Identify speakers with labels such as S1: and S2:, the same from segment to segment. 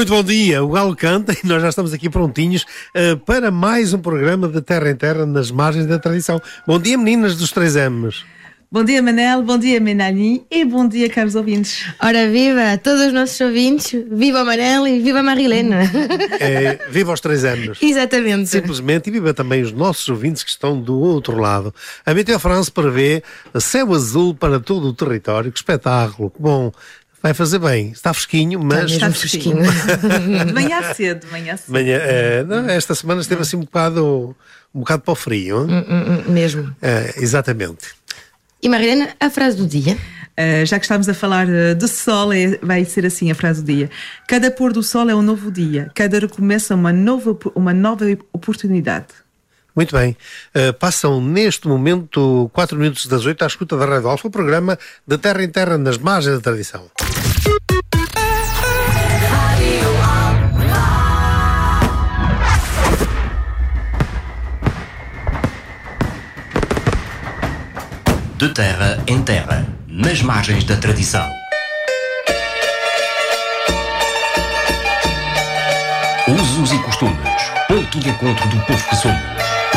S1: Muito bom dia, o Galo canta e nós já estamos aqui prontinhos para mais um programa de Terra em Terra nas margens da tradição. Bom dia, meninas dos 3M's.
S2: Bom dia, Manel, bom dia, Menani e bom dia, caros ouvintes.
S3: Ora, viva a todos os nossos ouvintes, viva o Manel e viva a Marilena.
S1: Viva os 3M's.
S3: Exatamente.
S1: Simplesmente, e viva também os nossos ouvintes que estão do outro lado. A Météo France prevê céu azul para todo o território. Que espetáculo, que bom. Vai fazer bem. Está fresquinho, mas...
S3: Está fresquinho.
S2: De manhã cedo,
S1: esta semana esteve assim um bocado para o frio.
S3: Mesmo.
S1: Exatamente.
S3: E Marilena, a frase do dia?
S2: Já que estamos a falar do sol, vai ser assim a frase do dia. Cada pôr do sol é um novo dia. Cada recomeço é uma nova oportunidade.
S1: Muito bem. Passam neste momento 4 minutos das 8 à escuta da Rádio Alfa, o programa de Terra em Terra nas margens da tradição.
S4: De terra em terra, nas margens da tradição. Usos e costumes, ponto de encontro do povo que somos.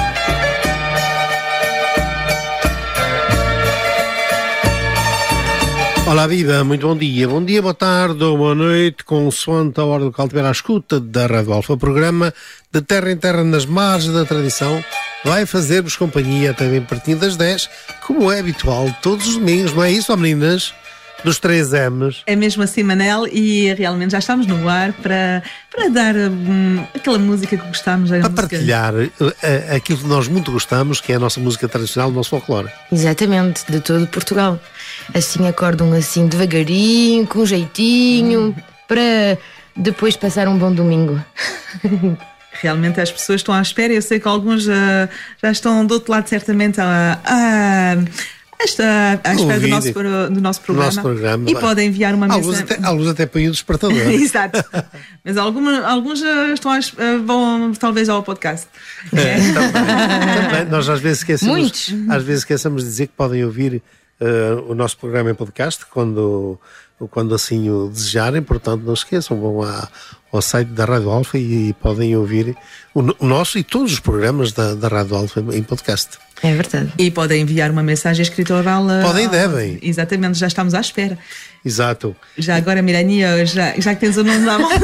S1: Olá, viva, muito bom dia, boa tarde ou boa noite, consoante a hora do que estiver à escuta da Rádio Alfa, o programa de Terra em Terra nas margens da tradição. Vai fazer-vos companhia até bem pertinho das 10, como é habitual, todos os domingos, não é isso, meninas? Dos 3M's.
S2: É mesmo assim, Manel, e realmente já estamos no ar para dar aquela música que gostamos.
S1: Para partilhar aquilo que nós muito gostamos, que é a nossa música tradicional, o nosso folclore.
S3: Exatamente, de todo Portugal. Assim acordam assim devagarinho, com jeitinho, para depois passar um bom domingo.
S2: Realmente as pessoas estão à espera. Eu sei que alguns já estão do outro lado certamente à espera do nosso programa. E podem enviar uma mensagem.
S1: Alguns até põem o despertador.
S2: Exato. Mas alguns vão talvez ao podcast.
S1: Também. Nós às vezes
S3: Muitos.
S1: esquecemos de dizer que podem ouvir o nosso programa em podcast quando assim o desejarem. Portanto, não esqueçam, vão ao site da Rádio Alfa e podem ouvir o nosso e todos os programas da Rádio Alfa em podcast.
S3: É verdade.
S2: E podem enviar uma mensagem escritora.
S1: Podem e devem.
S2: Exatamente, já estamos à espera.
S1: Exato.
S2: Já agora, Mirania, já que tens o nome na mão.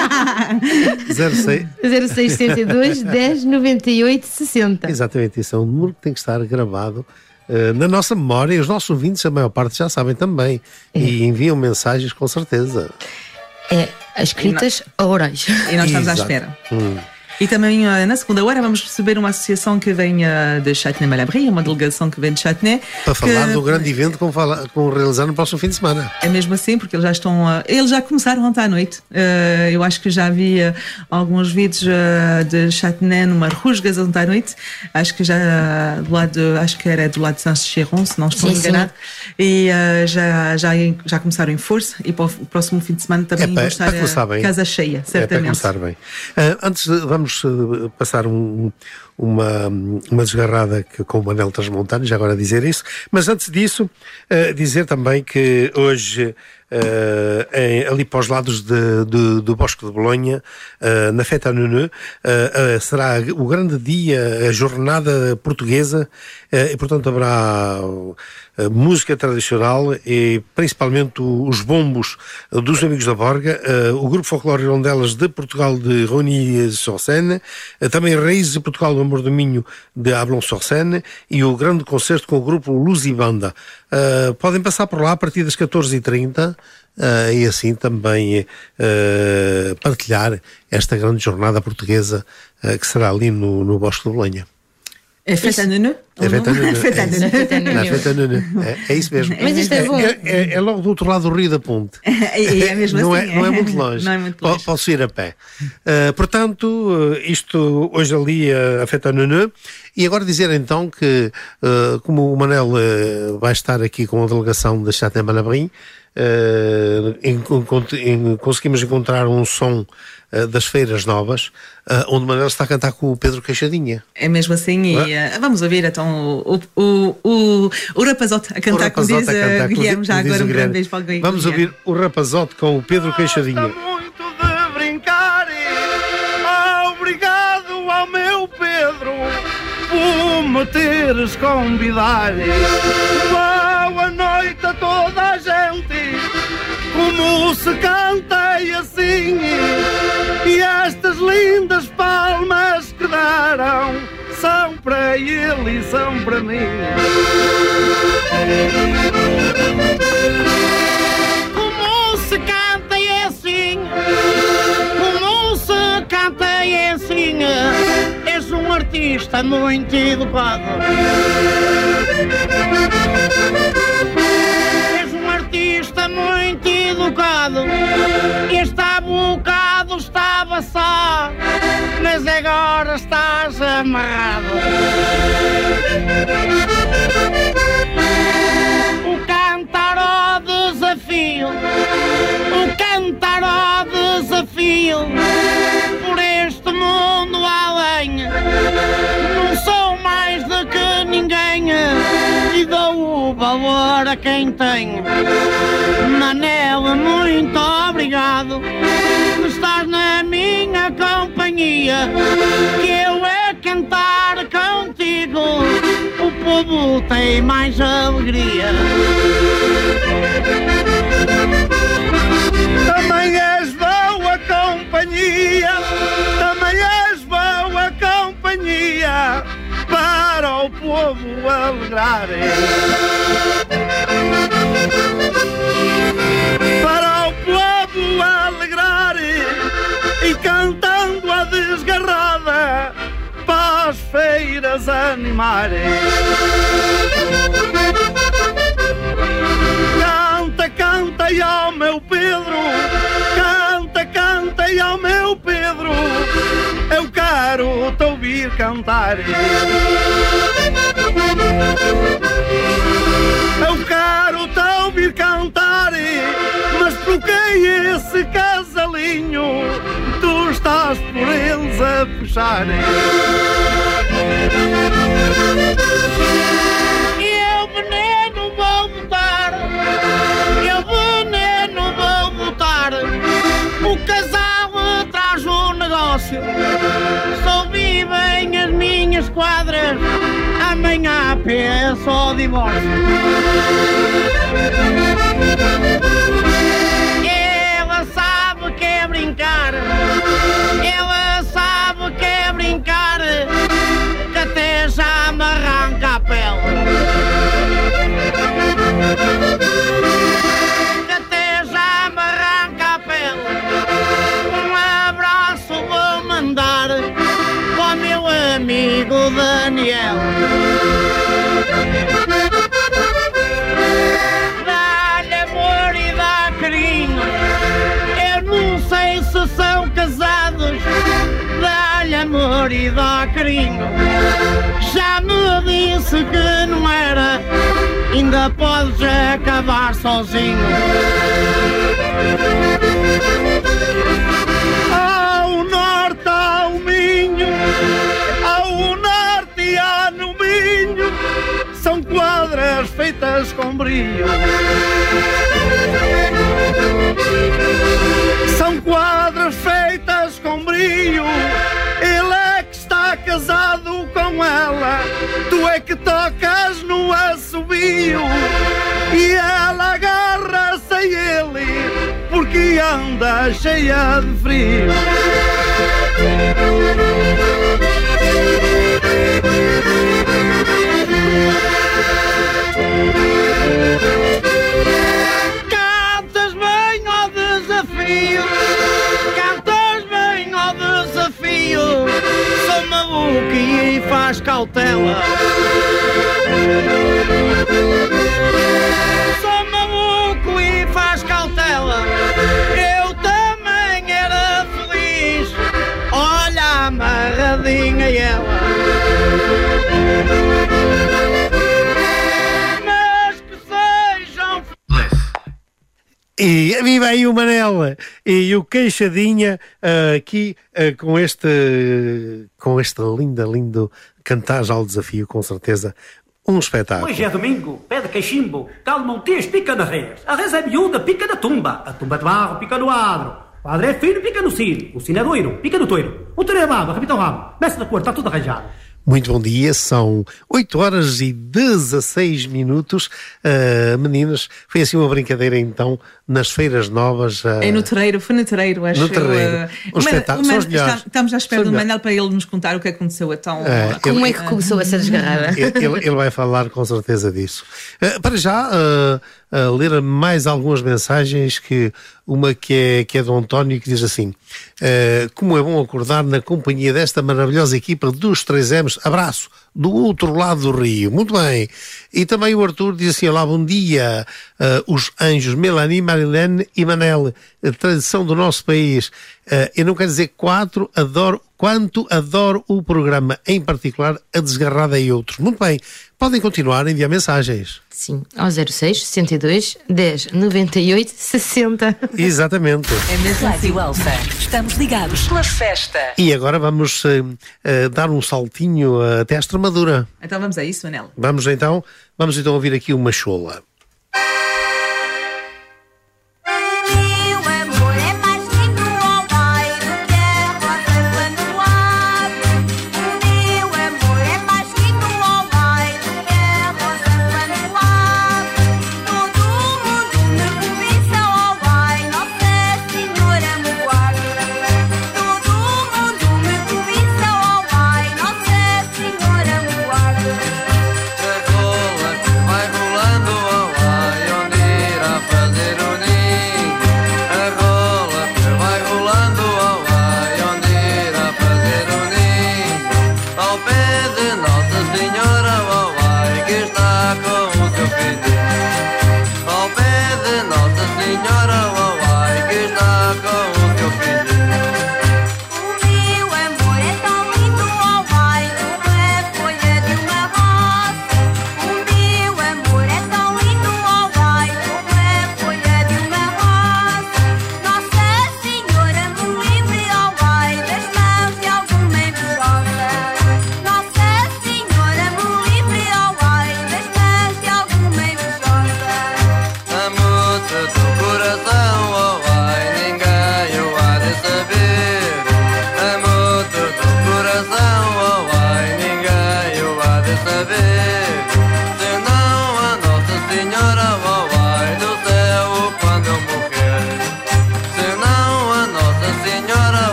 S3: 0672 10 98 60.
S1: Exatamente, isso é um número que tem que estar gravado na nossa memória, e os nossos ouvintes, a maior parte, já sabem também. E enviam mensagens com certeza.
S3: Escritas ou orais.
S2: E nós estamos à espera. E também na segunda hora vamos receber uma associação que vem de Châtenay-Malabry, uma delegação que vem de Châtenay.
S1: Para falar do grande evento que vão realizar no próximo fim de semana.
S2: É mesmo assim, porque eles já começaram ontem à noite. Eu acho que já vi alguns vídeos de Châtenay numa rusgas ontem à noite. Acho que já era do lado de Saint-Chéron, se não estou enganado. E já começaram em força, e para o próximo fim de semana também vão estar casa cheia, certamente.
S1: Para começar bem. Antes vamos passar uma desgarrada com o Manel Transmontano, já agora dizer isso, mas antes disso dizer também que hoje ali para os lados do Bosque de Bolonha, na Fête à Neuneu, será o grande dia, a jornada portuguesa, e portanto haverá música tradicional e principalmente os bombos dos Amigos da Borga, o Grupo Folclore Rondelas de Portugal de Rony-sur-Seine, também Raízes de Portugal do Amor do Minho de Ablon-sur-Seine e o grande concerto com o Grupo Luz e Banda. Podem passar por lá a partir das 14h30 e assim também partilhar esta grande jornada portuguesa que será ali no Bosque de Bolonha.
S2: É Fête à Neuneu?
S1: É Fête à Neuneu. É isso mesmo.
S3: Mas isto é bom.
S1: É logo do outro lado do Rio da Ponte.
S2: É mesmo
S1: não
S2: assim.
S1: Não é muito longe.
S2: Não é muito longe.
S1: Posso ir a pé. Portanto, isto hoje ali a Fête à Neuneu. E agora dizer então que, como o Manel vai estar aqui com a delegação da Châtenay-Malabry, conseguimos encontrar um som das Feiras Novas, onde o Manel está a cantar com o Pedro Queixadinha.
S2: É mesmo assim, e vamos ouvir então o Rapazote a cantar, como diz Guilherme, já agora um grande beijo para o Guilherme.
S1: Vamos ouvir o Rapazote com o Pedro Queixadinha.
S5: Muito de me teres convidar. Boa noite a toda a gente, como se canta e assim, e estas lindas palmas que deram são para ele e são para mim.
S6: Como se canta e assim, como se canta e assim, és um artista muito educado. És um artista muito educado. Este há bocado estava só, mas agora estás amarrado. O cantar ao desafio, o cantar ao desafio, por este mundo além, não sou mais do que ninguém e dou o valor a quem tem. Manel, muito obrigado, estás na minha companhia, que eu a cantar contigo o povo tem mais alegria.
S5: Também és boa companhia, também és boa companhia, para o povo alegrar. Para o povo alegrar e cantando a desgarrada, para as feiras animar. Canta, canta e ao meu Pedro, canta, canta e ao meu Pedro, eu quero te ouvir cantar. Eu quero te ouvir cantar, mas bloqueia esse casalinho, tu estás por eles a puxar.
S6: Eu veneno vou botar, eu veneno vou botar, o casal traz um negócio, só vivem as minhas quadras, amanhã penso ao divórcio. Ela sabe que é brincar, ela sabe que é brincar, que até já me arranca a pele. Que até já me arranca a pele. Um abraço vou mandar para o meu amigo Daniel. Dá-lhe amor e dá carinho, eu não sei se são casados. Dá-lhe amor e dá carinho, já me disse que não era, ainda podes acabar sozinho.
S5: Ao norte, ao Minho, ao norte e ao no Minho, são quadras feitas com brilho. São quadras feitas com brilho. Ele é que está casado com ela, tu é que tocas no assobio, e ela agarra-se a ele porque anda cheia de frio.
S6: Cantas bem ao desafio, cantas bem ao desafio, sou maluco e faz cautela. Sou maluco e faz cautela, eu também era feliz, olha amarradinha ela. Mas que sejam...
S1: E viva aí o Manel e o Queixadinha aqui com este lindo cantar ao desafio, com certeza um espetáculo.
S7: Hoje é domingo, pé de cachimbo, calma um texto, pica na res. A res é miúda, pica na tumba. A tumba de barro, pica no adro. O adro é fino, pica no sino. O sino é doiro, pica no toiro. O toiro é baba, repita o rabo. Mestre da cor, está tudo arranjado.
S1: Muito bom dia, são 8h16. Meninas, foi assim uma brincadeira então nas feiras novas.
S2: É no terreiro, foi no terreiro, acho.
S1: No terreiro. Os espetáculos são os melhores.
S2: Estamos à espera do Manel para ele nos contar o que aconteceu então.
S3: Como é que começou a ser desgarrada?
S1: Ele vai falar com certeza disso. Para já, ler mais algumas mensagens, uma que é do António, que diz assim: como é bom acordar na companhia desta maravilhosa equipa dos 3Ms, abraço, do outro lado do rio. Muito bem. E também o Arthur diz assim: olá, bom dia, os anjos Melanie, Marilene e Manel, a tradição do nosso país. Eu não quero dizer quanto adoro o programa, em particular a Desgarrada e outros. Muito bem, podem continuar a enviar mensagens.
S3: Sim, ao 06 62 10 98 60.
S1: Exatamente.
S2: É mesmo assim.
S8: Rádio Alfa. Estamos ligados pela festa.
S1: E agora vamos dar um saltinho até a Extremadura.
S2: Então vamos a isso, Manel.
S1: Vamos então ouvir aqui uma chola.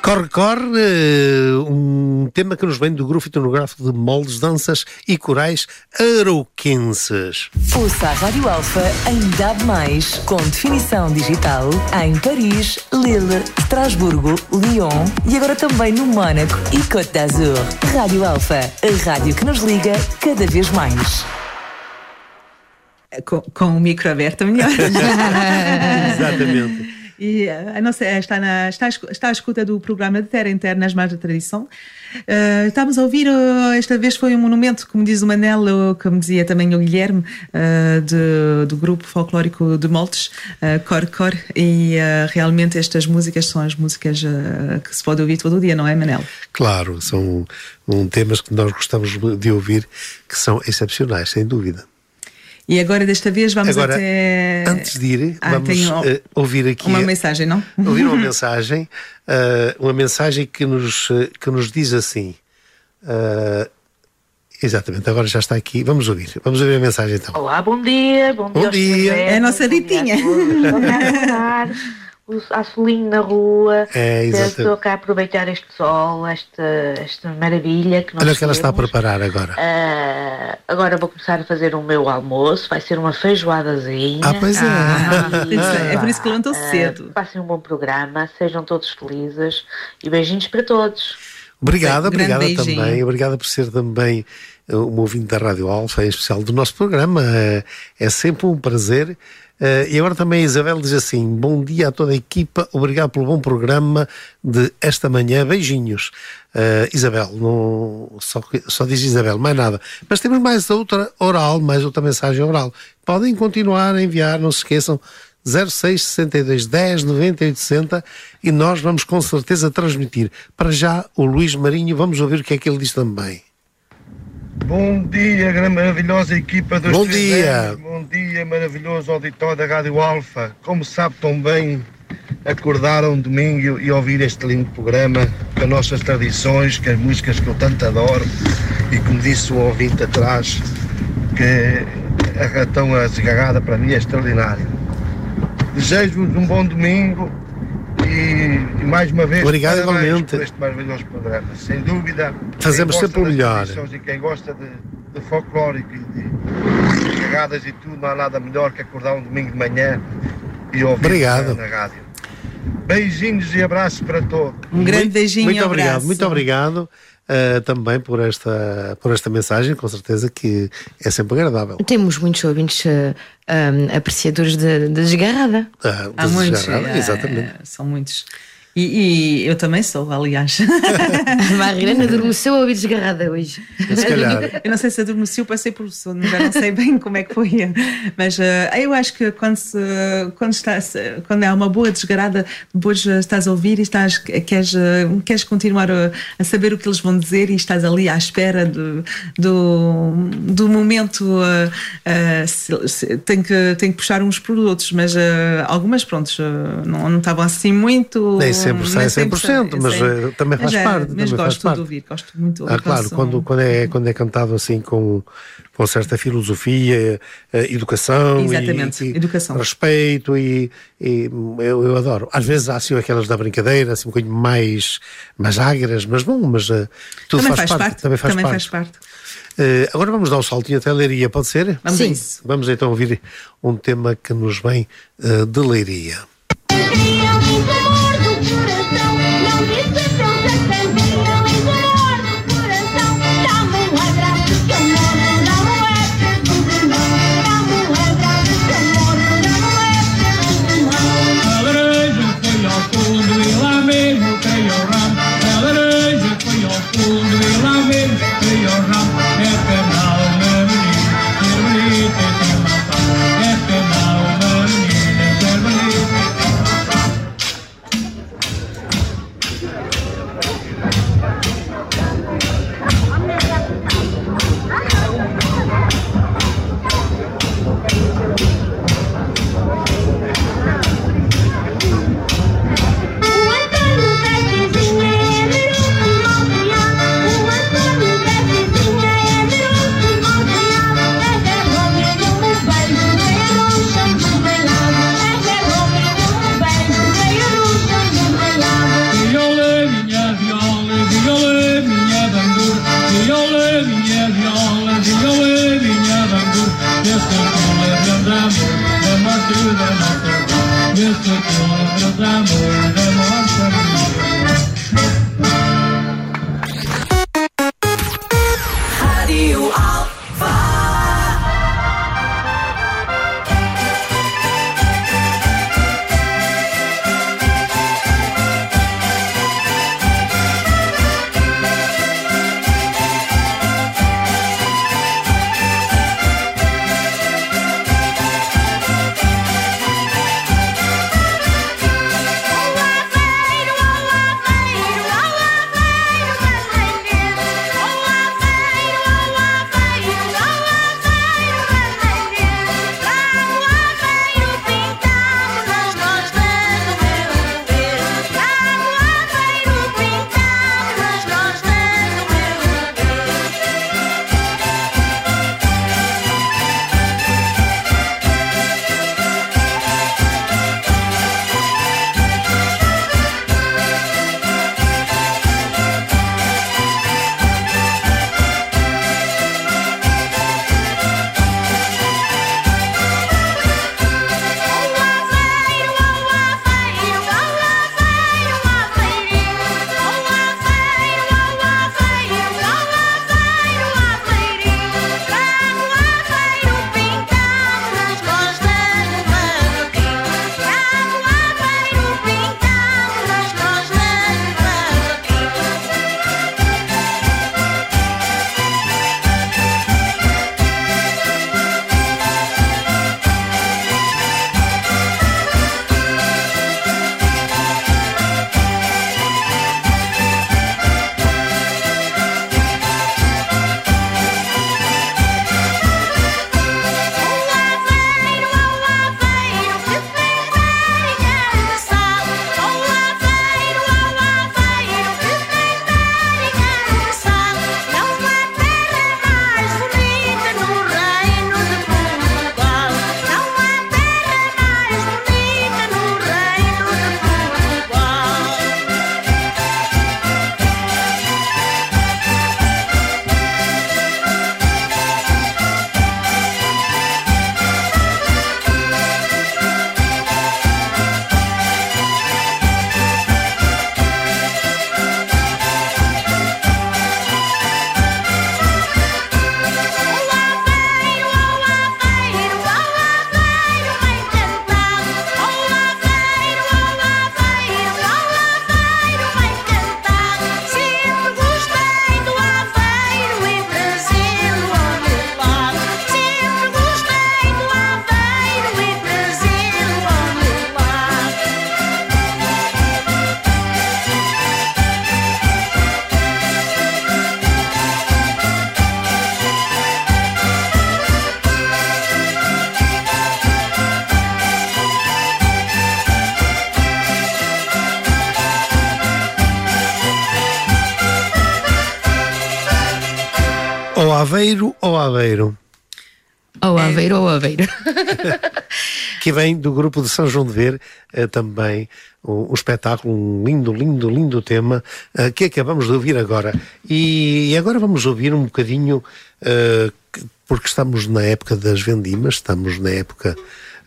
S1: Corre, corre, um tema que nos vem do grupo fotográfico de moldes, danças e corais arauquenses.
S8: Ouça a Rádio Alfa em DAB+, com definição digital, em Paris, Lille, Estrasburgo, Lyon e agora também no Mónaco e Côte d'Azur. Rádio Alfa, a rádio que nos liga cada vez mais.
S2: Com o micro aberto, melhor.
S1: Exatamente.
S2: E a nossa, está à escuta do programa de Terra em Terra nas Margens da Tradição. Estamos a ouvir, esta vez foi um monumento, como diz o Manel, como dizia também o Guilherme, do grupo folclórico de Moldes, Cor Cor, e realmente estas músicas são as músicas que se pode ouvir todo o dia, não é, Manel?
S1: Claro, são temas que nós gostamos de ouvir, que são excepcionais, sem dúvida.
S2: E agora, desta vez, vamos até...
S1: Antes de ir, vamos ouvir aqui...
S2: Uma mensagem, não?
S1: Ouvir uma mensagem que nos diz assim... exatamente, agora já está aqui. Vamos ouvir a mensagem então.
S9: Olá, bom dia. Bom dia.
S2: É a nossa ditinha.
S9: Há solinho na rua.
S1: Estou
S9: cá a aproveitar este sol, esta maravilha que nós
S1: Olha o que ela está a preparar agora.
S9: Agora vou começar a fazer o meu almoço. Vai ser uma feijoadazinha.
S1: Pois é.
S2: É por isso que levantou-se cedo.
S9: Passem um bom programa, sejam todos felizes e beijinhos para todos.
S1: Obrigada também. Obrigada por ser também um ouvinte da Rádio Alfa, em especial do nosso programa. É sempre um prazer. E agora também a Isabel diz assim: bom dia a toda a equipa, obrigado pelo bom programa de esta manhã, beijinhos. Isabel, só diz Isabel, mais nada. Mas temos mais outra mensagem oral. Podem continuar a enviar, não se esqueçam, 06 62 10 98 60, e nós vamos com certeza transmitir. Para já, o Luís Marinho, vamos ouvir o que é que ele diz também.
S10: Bom dia, maravilhosa equipa dos
S1: Bom dia.
S10: Bom dia, maravilhoso auditório da Rádio Alfa. Como sabe tão bem, acordar um domingo e ouvir este lindo programa com as nossas tradições, com as músicas que eu tanto adoro, e como disse o ouvinte atrás, que a ratão desgarrada para mim é extraordinário. Desejo-vos um bom domingo e mais uma vez,
S1: obrigado igualmente
S10: por este maravilhoso programa. Sem dúvida,
S1: fazemos sempre o melhor.
S10: E quem gosta de folclórico e de cagadas e tudo, não há nada melhor que acordar um domingo de manhã e ouvir na rádio. Beijinhos e abraços para todos.
S2: Um grande beijinho e abraço.
S1: Muito obrigado também por esta mensagem, com certeza que é sempre agradável.
S3: Temos muitos ouvintes apreciadores da desgarrada.
S2: Há muitos,
S1: exatamente.
S2: São muitos. E eu também sou, aliás.
S3: A Marilena adormeceu a ouvir desgarrada hoje.
S2: Eu não sei se adormeceu, passei por sono, já não sei bem como é que foi. Mas eu acho que quando há uma boa desgarada, depois estás a ouvir e queres continuar a saber o que eles vão dizer, e estás ali à espera do momento. Tem que puxar uns por outros, mas algumas, prontos, não estavam assim muito.
S1: Nem sempre sai 100%, mas também faz parte.
S2: Mas gosto de ouvir, gosto muito de ouvir.
S1: Claro, quando é cantado assim com certa filosofia, educação,
S2: educação,
S1: respeito, e eu adoro. Às vezes há assim aquelas da brincadeira, assim um bocadinho mais ágras, mas bom, mas tudo
S2: também
S1: faz parte. Também faz parte. Agora vamos dar um saltinho até a Leiria, pode ser?
S2: Vamos.
S1: Vamos então ouvir um tema que nos vem de Leiria.
S8: Rádio Alfa.
S1: Ou Aveiro ou Aveiro.
S3: Ou Aveiro ou Aveiro.
S1: Que vem do grupo de São João de Ver, também um espetáculo, um lindo tema, que acabamos de ouvir agora. E agora vamos ouvir um bocadinho, porque estamos na época das vendimas, estamos na época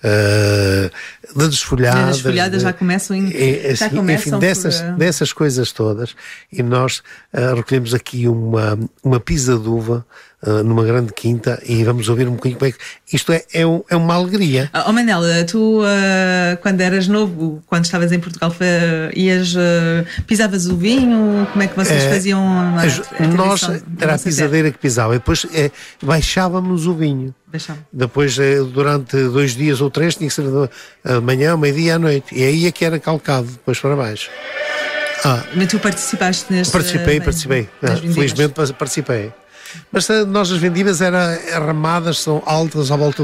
S1: da desfolhada.
S2: As folhadas já começam, já começam
S1: enfim, dessas coisas todas. E nós recolhemos aqui uma pisa de uva numa grande quinta e vamos ouvir um bocadinho como é que isto é uma alegria.
S2: Oh Manel, tu quando eras novo, quando estavas em Portugal, pisavas o vinho? Como é que vocês faziam?
S1: Nós era a pisadeira que pisava e depois baixávamos o vinho. Depois, durante 2 dias ou 3, tinha que ser de manhã, meio-dia à noite, e aí é que era calcado depois para baixo.
S2: Mas tu participaste neste?
S1: Participei. Felizmente participei. Mas nós as vendimas eram ramadas, são altas à volta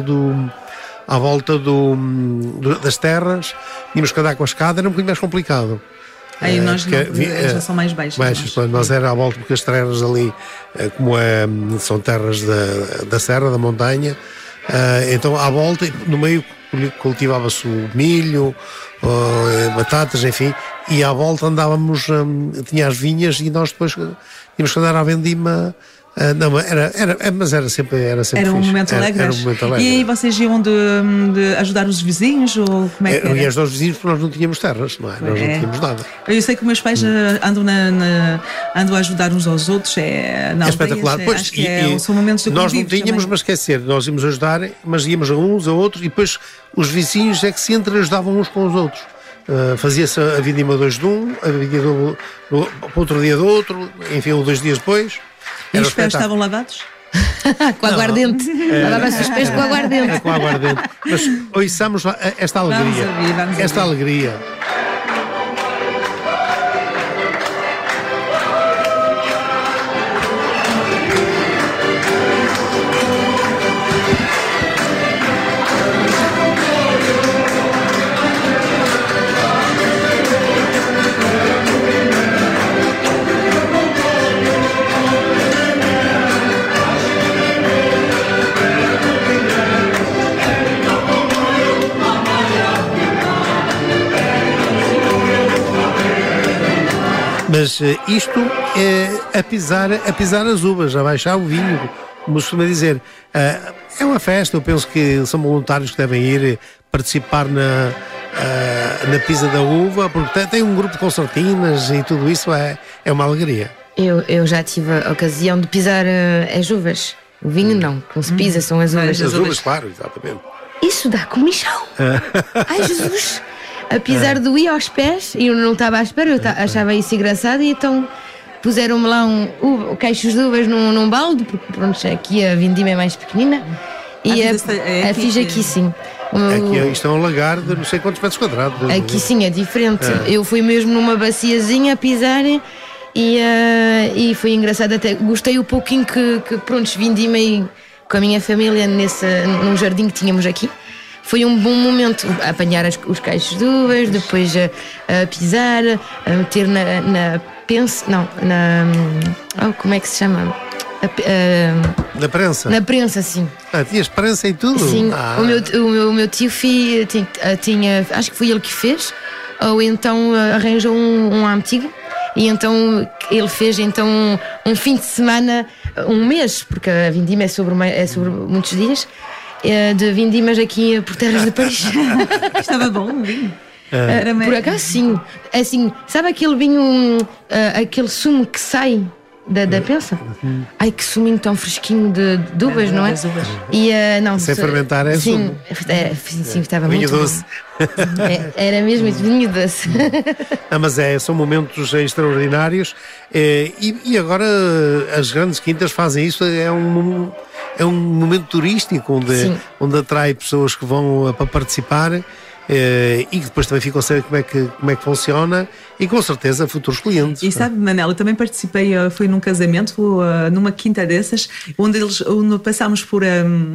S1: das terras, tínhamos que andar com a escada, era um bocadinho mais complicado.
S2: Aí nós já são mais baixas.
S1: Nós era à volta, porque as terras ali, são terras da serra, da montanha, então à volta, no meio cultivava-se o milho, batatas, enfim, e à volta andávamos, tinha as vinhas e nós depois tínhamos que andar à vendima Não, mas era sempre
S2: Era um
S1: fixe.
S2: momento alegre.
S1: Era um momento alegre.
S2: E aí vocês iam de ajudar os vizinhos? Ou como é que era?
S1: E as nós vizinhos, porque nós não tínhamos terras, não é? Nós não tínhamos nada.
S2: Eu sei que meus pais andam a ajudar uns aos outros. É
S1: espetacular.
S2: Acho que são momentos de
S1: nós não
S2: convívio
S1: tínhamos,
S2: também.
S1: mas esquecer, nós íamos ajudar, mas íamos a uns, a outros, e depois os vizinhos é que se ajudavam uns com os outros. Fazia-se a vindima 2 de um, a vindima para outro dia do outro, enfim, 2 dias depois.
S2: E os pés estavam lavados?
S3: Com aguardente. Lavava-se os pés com aguardente.
S1: Com aguardente. Mas ouçamos esta alegria.
S2: Vamos
S1: esta
S2: ouvir.
S1: alegria. Mas isto é a pisar as uvas, a baixar o vinho, como se costuma dizer. É uma festa, eu penso que são voluntários que devem ir participar na pisa da uva, porque tem um grupo de concertinas e tudo isso é uma alegria.
S3: Eu já tive a ocasião de pisar as uvas. O vinho não se pisa, são as uvas.
S1: As uvas, claro, exatamente.
S3: Isso dá comichão. Ai, Jesus! A pisar doía aos pés e eu não estava à espera, eu achava isso engraçado e então puseram-me lá caixos de uvas num balde, porque pronto, aqui a vindima é mais pequenina e a fiz aqui sim.
S1: Aqui isto é um lagar de não sei quantos metros quadrados.
S3: Aqui sim é diferente. Eu fui mesmo numa baciazinha a pisar e foi engraçado, até gostei um pouquinho que pronto, vindimei com a minha família num jardim que tínhamos aqui. Foi um bom momento apanhar os caixos de uvas, depois a pisar, a meter na prensa, não, como é que se chama?
S1: Na prensa?
S3: Na prensa, sim.
S1: Tinhas prensa e tudo?
S3: Sim, o meu tio tinha, acho que foi ele que fez, ou então arranjou um antigo, e então ele fez um fim de semana, um mês, porque a vindima é sobre muitos dias, de vindimas aqui por terras de Paris.
S2: Estava bom o vinho?
S3: Por acaso sim. Assim, sabe aquele vinho, aquele sumo que sai da pensa? Ai, que suminho tão fresquinho de uvas, não é? E, não,
S1: sem fermentar é
S3: sim,
S1: sumo.
S3: Sim, estava
S1: vinho
S3: muito
S1: doce.
S3: Era mesmo isso, vinho doce.
S1: Mas são momentos extraordinários e agora as grandes quintas fazem isso, é um momento turístico onde atrai pessoas que vão para participar e que depois também ficam a saber como é que funciona e com certeza futuros clientes.
S2: E sabe, Manela, eu também participei, fui num casamento, numa quinta dessas, onde passámos por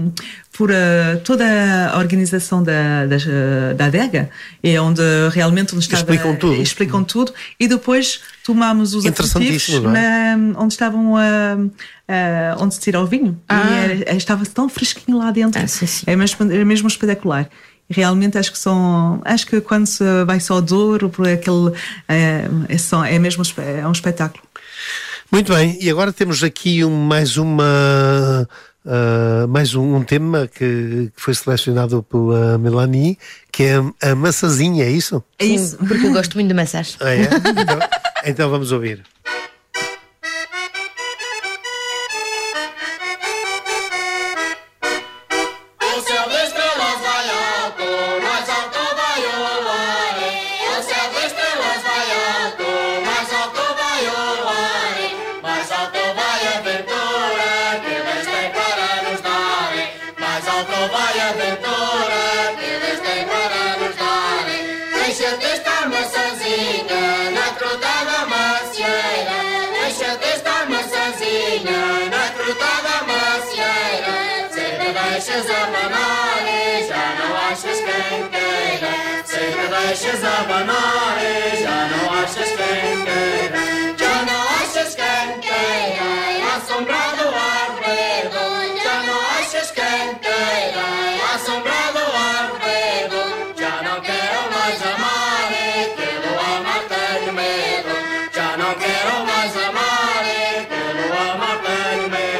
S2: toda a organização da adega, onde realmente explicam tudo e depois tomámos os aperitivos onde estavam onde se tira o vinho e estava tão fresquinho lá dentro.
S3: Sim.
S2: É mesmo espetacular. Realmente acho que quando se vai só ao Douro por aquele é mesmo um espetáculo.
S1: Muito bem, e agora temos aqui mais um tema que foi selecionado pela Melanie, que é a maçazinha, é isso?
S2: É isso.
S3: Sim, porque eu gosto muito de maçãs.
S1: É? Então vamos ouvir.
S11: Deixas abanar e já não achas quem queira. Sempre deixas abanar e já não achas quem queira. Já não achas quem queira, assombrado arrego. Já não achas quem queira, assombrado arrego. Já não quero mais amar e pelo amar tenho medo. Já não quero mais amar e pelo amar tenho medo.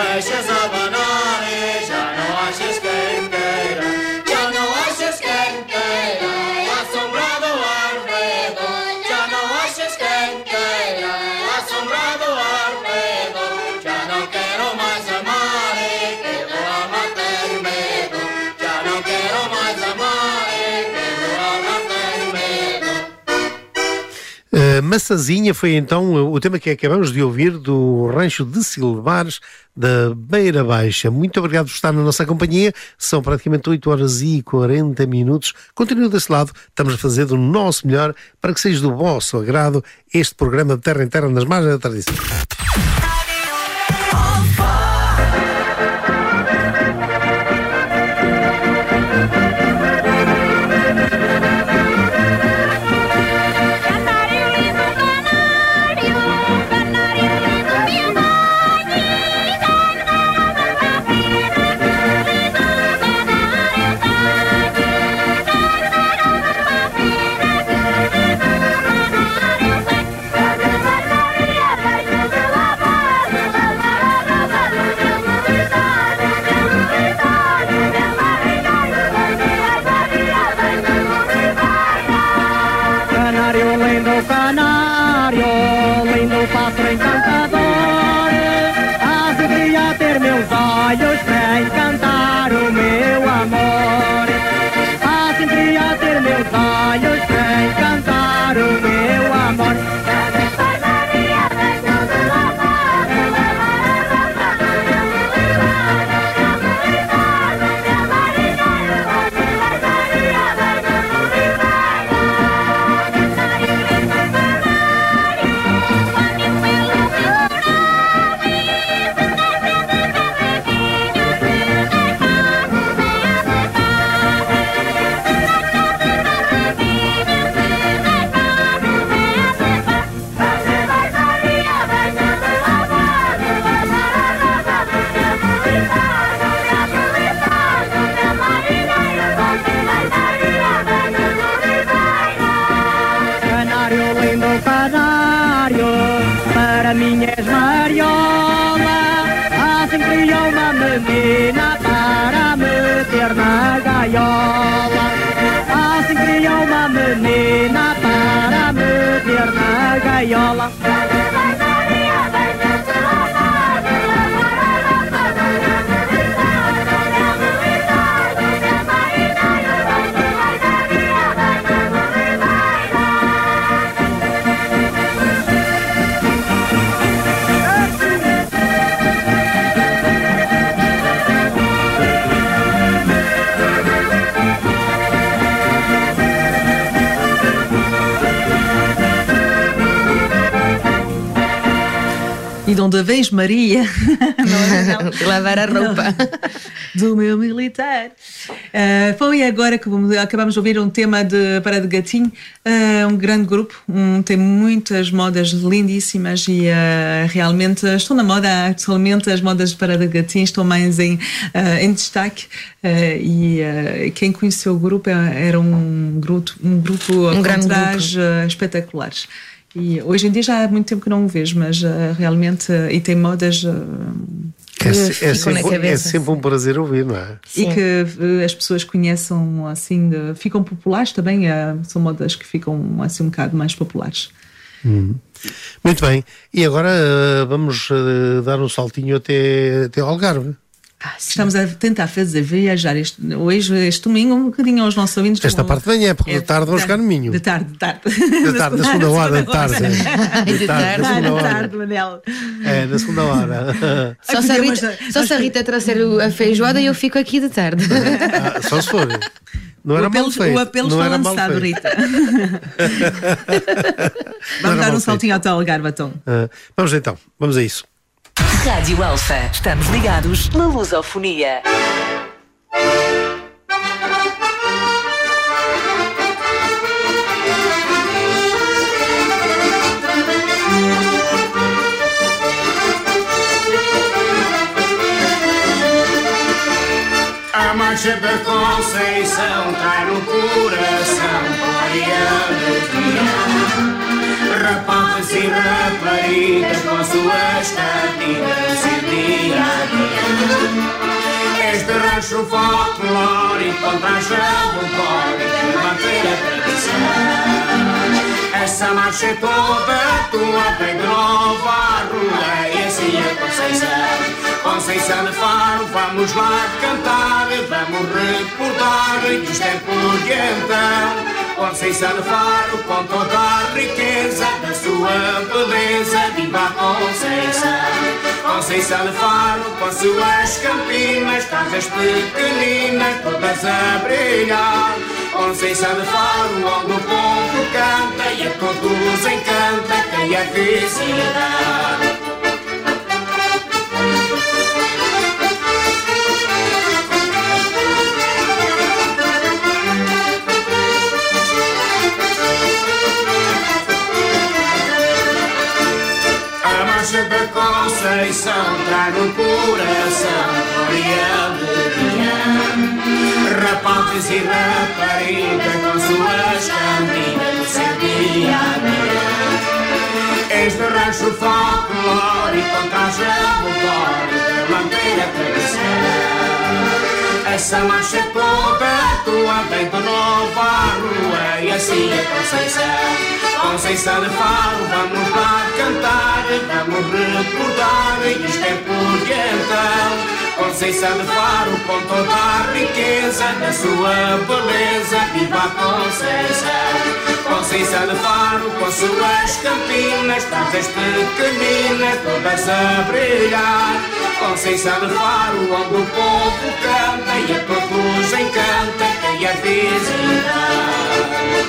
S11: deixas abanar e já não achas quem queira, já não achas quem queira, assombrado arredo, já não achas quem queira, assombrado arredo, já não quero mais amar e quero alma ter medo, já não quero mais amar e quero alma ter medo.
S1: Massazinha foi então o tema que acabamos de ouvir do Rancho de Silvares da Beira Baixa. Muito obrigado por estar na nossa companhia. São praticamente 8h40. Continue desse lado. Estamos a fazer do nosso melhor para que seja do vosso agrado este programa de Terra em Terra nas margens da tradição.
S6: Pássaro encantador, assim queria ter meus olhos para encantar o meu amor. Assim queria ter meus olhos para encantar o meu amor. Para minhas mariola, assim criou uma menina para meter na gaiola. Assim criou uma menina para meter na gaiola.
S2: E de onde vens, Maria?
S3: Não. Lavar a roupa.
S2: Do meu militar. Foi agora que acabamos de ouvir um tema de Parada de Gatinho, um grande grupo, tem muitas modas lindíssimas e realmente estão na moda atualmente. As modas de Parada de Gatinho estão mais em destaque e quem conheceu o grupo era um grupo
S3: grande
S2: trajes espetaculares. E hoje em dia já há muito tempo que não o vejo, mas realmente, e tem modas
S1: é sempre um prazer ouvir, não é?
S2: Sim. E que as pessoas conheçam assim, ficam populares também, são modas que ficam assim um bocado mais populares.
S1: Muito bem, e agora vamos dar um saltinho até Algarve.
S2: Estamos a tentar fazer viajar hoje, este domingo, um bocadinho aos nossos ouvintes.
S1: Esta parte da manhã, porque de tarde vamos ficar no Minho.
S2: De tarde.
S1: Da segunda hora, de tarde.
S2: De tarde, Manel.
S1: É, na segunda hora.
S3: Só se a Rita trouxer a feijoada e eu fico aqui de tarde.
S1: Só se for. Não era mal feito.
S2: O apelo está lançado, Rita. Vamos dar um saltinho até Algarve, então.
S1: Vamos então, vamos a isso.
S8: Rádio Alfa. Estamos ligados na lusofonia.
S11: Ama marcha da Conceição trai no coração glória alegria. Rapazes e raparigas com suas cantigas e dia a dia. Este rancho folclórico contrasta o código de manter a tradição. Essa marcha é toda tua, vem de Nova Rua e assim é Conceição. Conceição de Faro, vamos lá cantar, vamos recordar dos tempos de então. Conceição de Faro, com toda a riqueza da sua beleza, viva a Conceição. Conceição de Faro, com suas campinas, casas pequeninas, todas a brilhar. Conceição de Faro, onde o povo canta e a todos encanta quem é felicidade. A marcha da Conceição traz no coração glória alegria. Rapazes e raparigas com suas cantigas no seu dia a dia. Este rancho folclórico traz a memória de manter a tradição. Essa marcha é toda tua, vem de Nova Rua e assim é Conceição. Conceição de Faro, vamos lá cantar, vamos recordar dos tempos de então. Conceição de Faro, com toda a riqueza da sua beleza, viva a Conceição. Conceição de Faro, com suas campinas, casas pequeninas, todas a brilhar. Conceição de Faro, onde o povo canta e a todos encanta quem a visitar.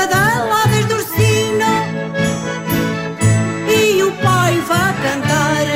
S12: Cantar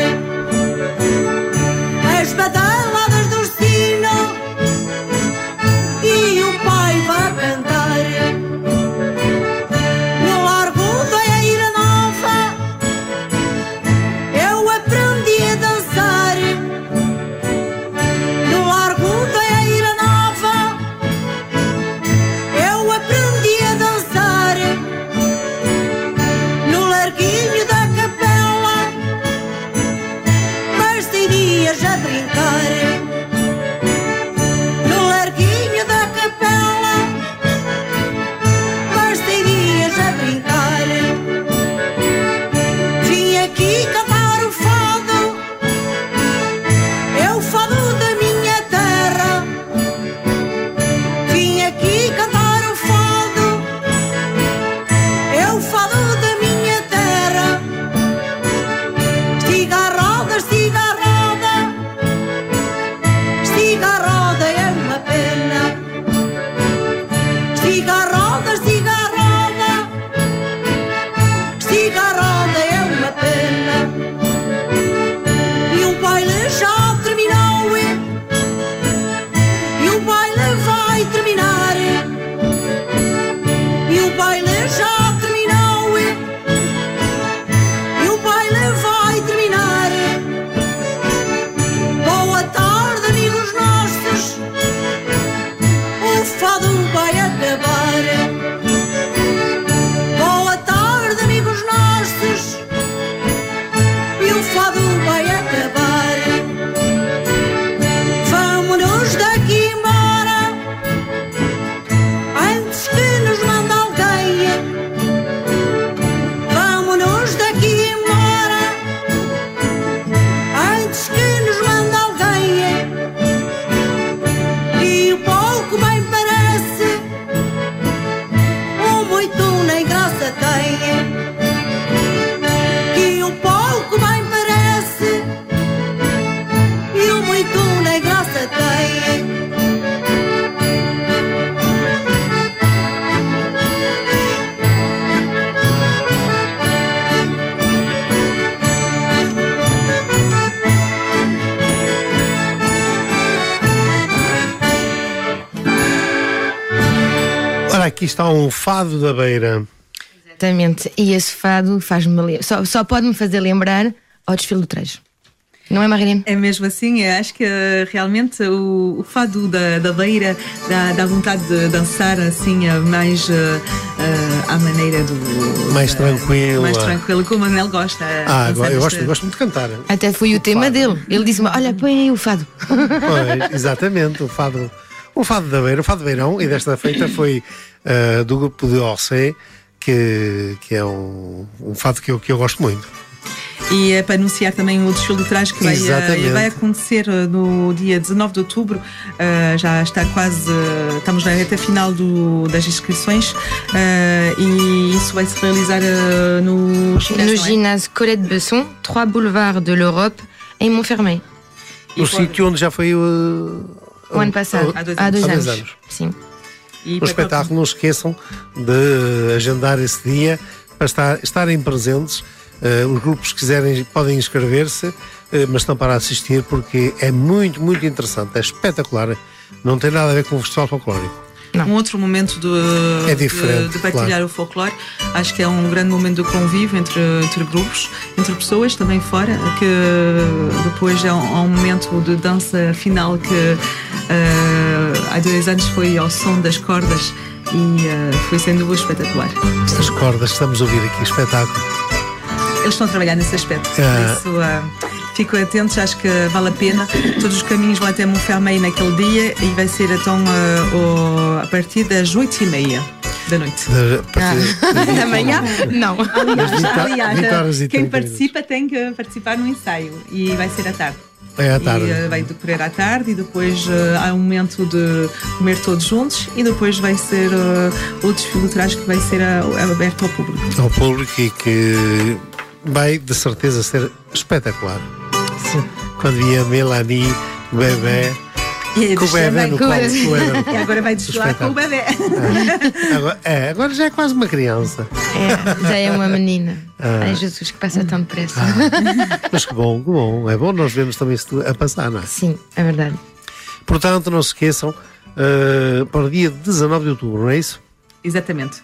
S1: está um fado da Beira.
S3: Exatamente. E esse fado faz-me só pode-me fazer lembrar ao desfile do Tejo. Não é, Marilene?
S2: É mesmo assim, eu acho que realmente o fado da Beira dá vontade de dançar assim, mais à maneira do...
S1: Mais tranquilo.
S2: Mais tranquilo, como o Manel gosta.
S1: Eu gosto muito de cantar.
S3: Até foi o tema dele. Ele disse-me, olha, põe aí o fado.
S1: Pois, exatamente, o fado da Beira, o fado Beirão, e desta feita foi do grupo de Orsay, que é um fado que eu gosto muito.
S2: E é para anunciar também o desfile de trás que vai acontecer no dia 19 de outubro. Já está quase, estamos na reta final das inscrições, e isso vai se realizar no
S3: ginásio Colette Besson, 3 Boulevard de l'Europe, em Montfermeil.
S1: No sítio onde já foi o
S3: ano passado, há dois anos. Sim.
S1: No espetáculo, não esqueçam de agendar esse dia para estarem presentes. Os grupos que quiserem podem inscrever-se, mas estão para assistir, porque é muito, muito interessante, é espetacular. Não tem nada a ver com o Festival Folclórico.
S2: Um outro momento de partilhar o folclore. Acho que é um grande momento de convívio entre grupos, entre pessoas também fora, que depois é um momento de dança final que há 2 anos foi ao som das cordas e foi sem dúvida espetacular.
S1: As cordas, estamos a ouvir aqui, espetáculo.
S2: Eles estão a trabalhar nesse aspecto, por isso fico atentos, acho que vale a pena. Todos os caminhos vão até Montfermeil naquele dia e vai ser então a partir das 8h30 da noite.
S3: Da manhã? Não.
S2: Aliás, quem participa tem que participar no ensaio e vai ser à tarde.
S1: É à tarde.
S2: E vai decorrer à tarde e depois há um momento de comer todos juntos e depois vai ser o desfile de trás que vai ser aberto ao público.
S1: Ao público, e que vai de certeza ser espetacular.
S3: Sim.
S1: Quando via Melanie, o bebê, com o bebê no colo.
S2: E agora vai desfilar com o bebê.
S1: Agora já é quase uma criança.
S3: Já é uma menina. Ai, Jesus, que passa tão depressa.
S1: Mas que bom. É bom nós vemos também isso a passar, não é?
S3: Sim, é verdade.
S1: Portanto, não se esqueçam, para o dia 19 de outubro, não é isso?
S2: Exatamente.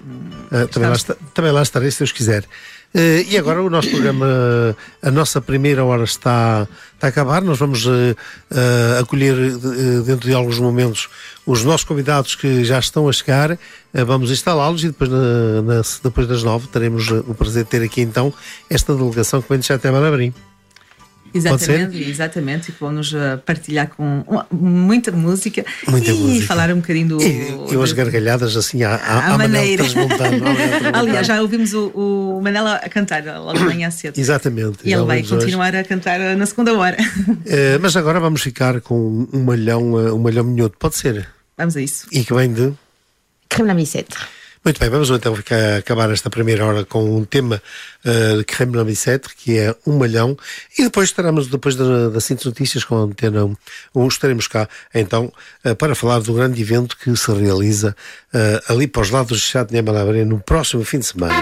S1: Também lá estarei, se Deus quiser. E agora o nosso programa, a nossa primeira hora está a acabar. Nós vamos acolher dentro de alguns momentos os nossos convidados que já estão a chegar. Vamos instalá-los e depois das 9 teremos o prazer de ter aqui então esta delegação que vem de Château-Malabry.
S2: Exatamente, e vamos partilhar com muita música e falar um bocadinho do...
S1: E umas gargalhadas assim à maneira.
S2: Aliás, já ouvimos o Manel a cantar logo de manhã cedo.
S1: Exatamente.
S2: E ele vai continuar a cantar na segunda hora.
S1: Mas agora vamos ficar com um malhão minhoto, pode ser?
S2: Vamos a isso.
S1: E que vem de...
S3: Crème Lambicêtre.
S1: Muito bem, vamos então acabar esta primeira hora com um tema de Crème Lambicêtre, que é um malhão, e depois estaremos, depois das Cinco Notícias com a Antena 1, estaremos cá então para falar do grande evento que se realiza ali para os lados de Château-Malabry no próximo fim de semana.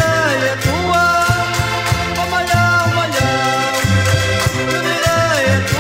S11: Malhão, malhão, beberei a tua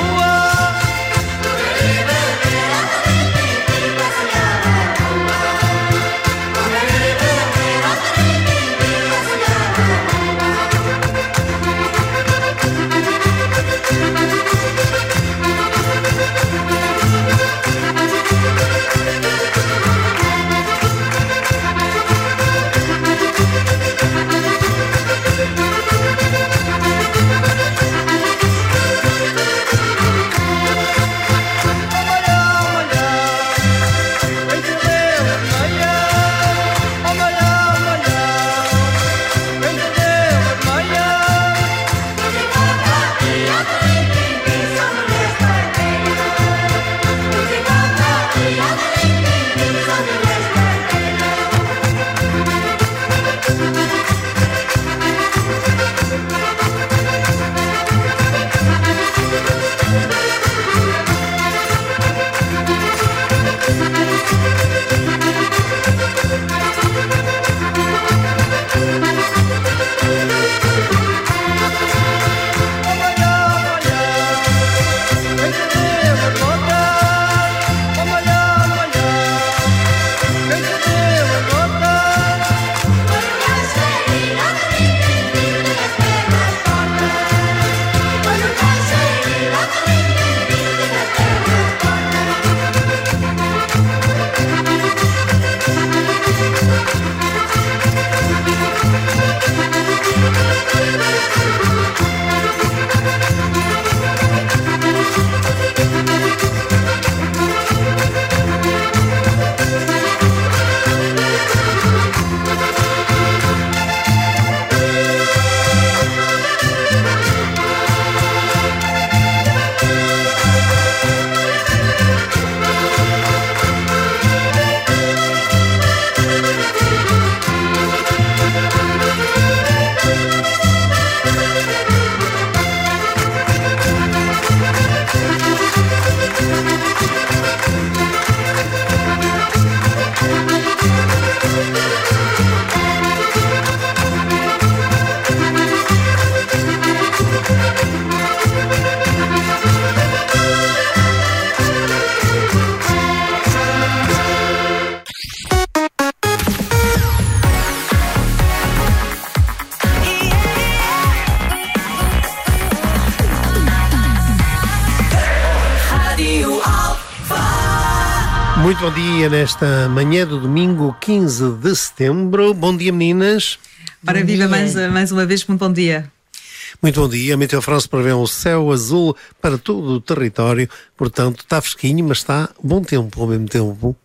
S1: Muito bom dia nesta manhã do domingo 15 de setembro. Bom dia, meninas.
S2: Ora, viva mais uma vez, muito bom dia.
S1: Muito bom dia. A Meteo France prevê um céu azul para todo o território. Portanto, está fresquinho, mas está bom tempo ao mesmo tempo.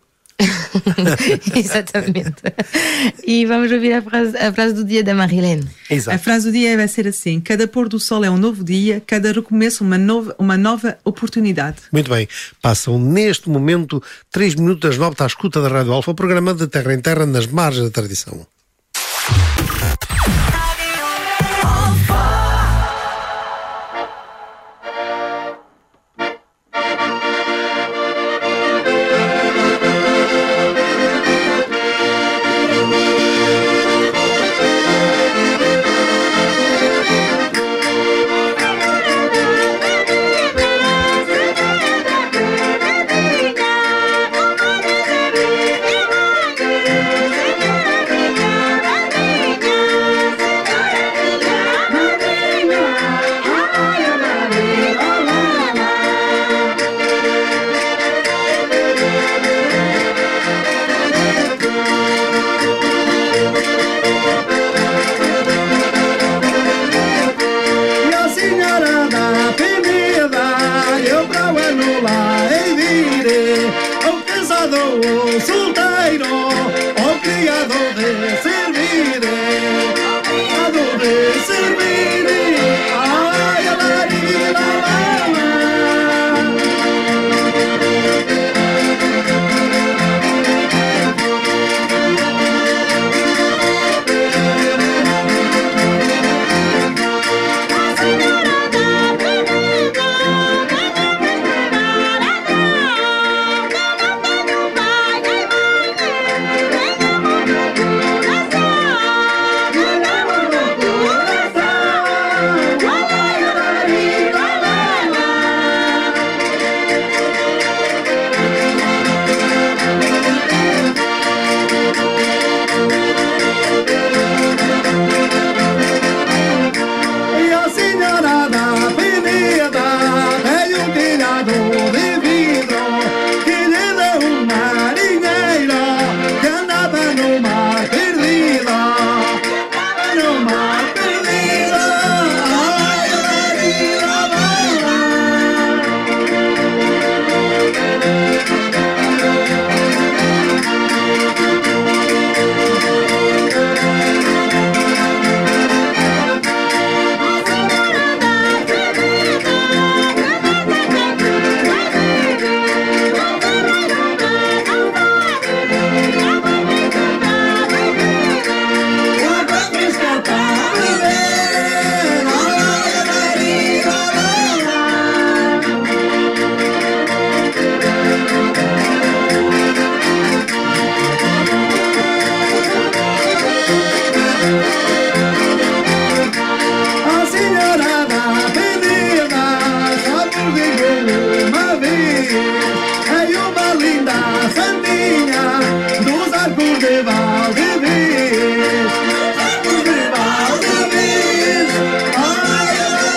S3: Exatamente. E vamos ouvir a frase do dia da Marilene.
S2: Exato. A frase do dia vai ser assim: cada pôr do sol é um novo dia, cada recomeço uma nova oportunidade.
S1: Muito bem. Passam neste momento 3 minutos das 9 à escuta da Rádio Alfa, o programa de Terra em Terra nas margens da tradição.
S5: Solteiro, o criado de servir, criado de servir, ai, a rainha dos arcos de Valdevez. Arcos de Valdevez, ai,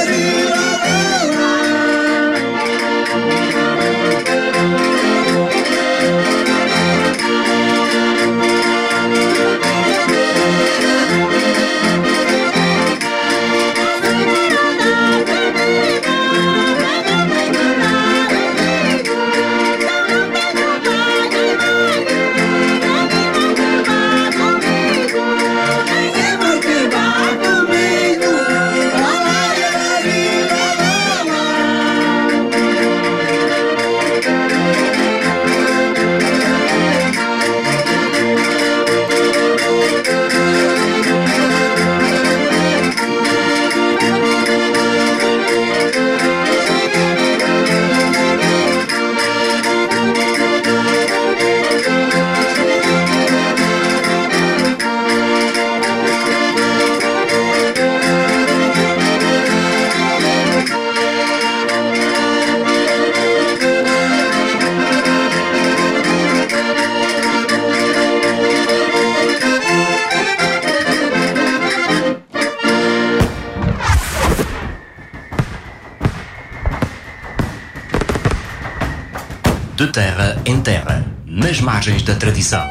S4: De terra em terra, nas margens da tradição.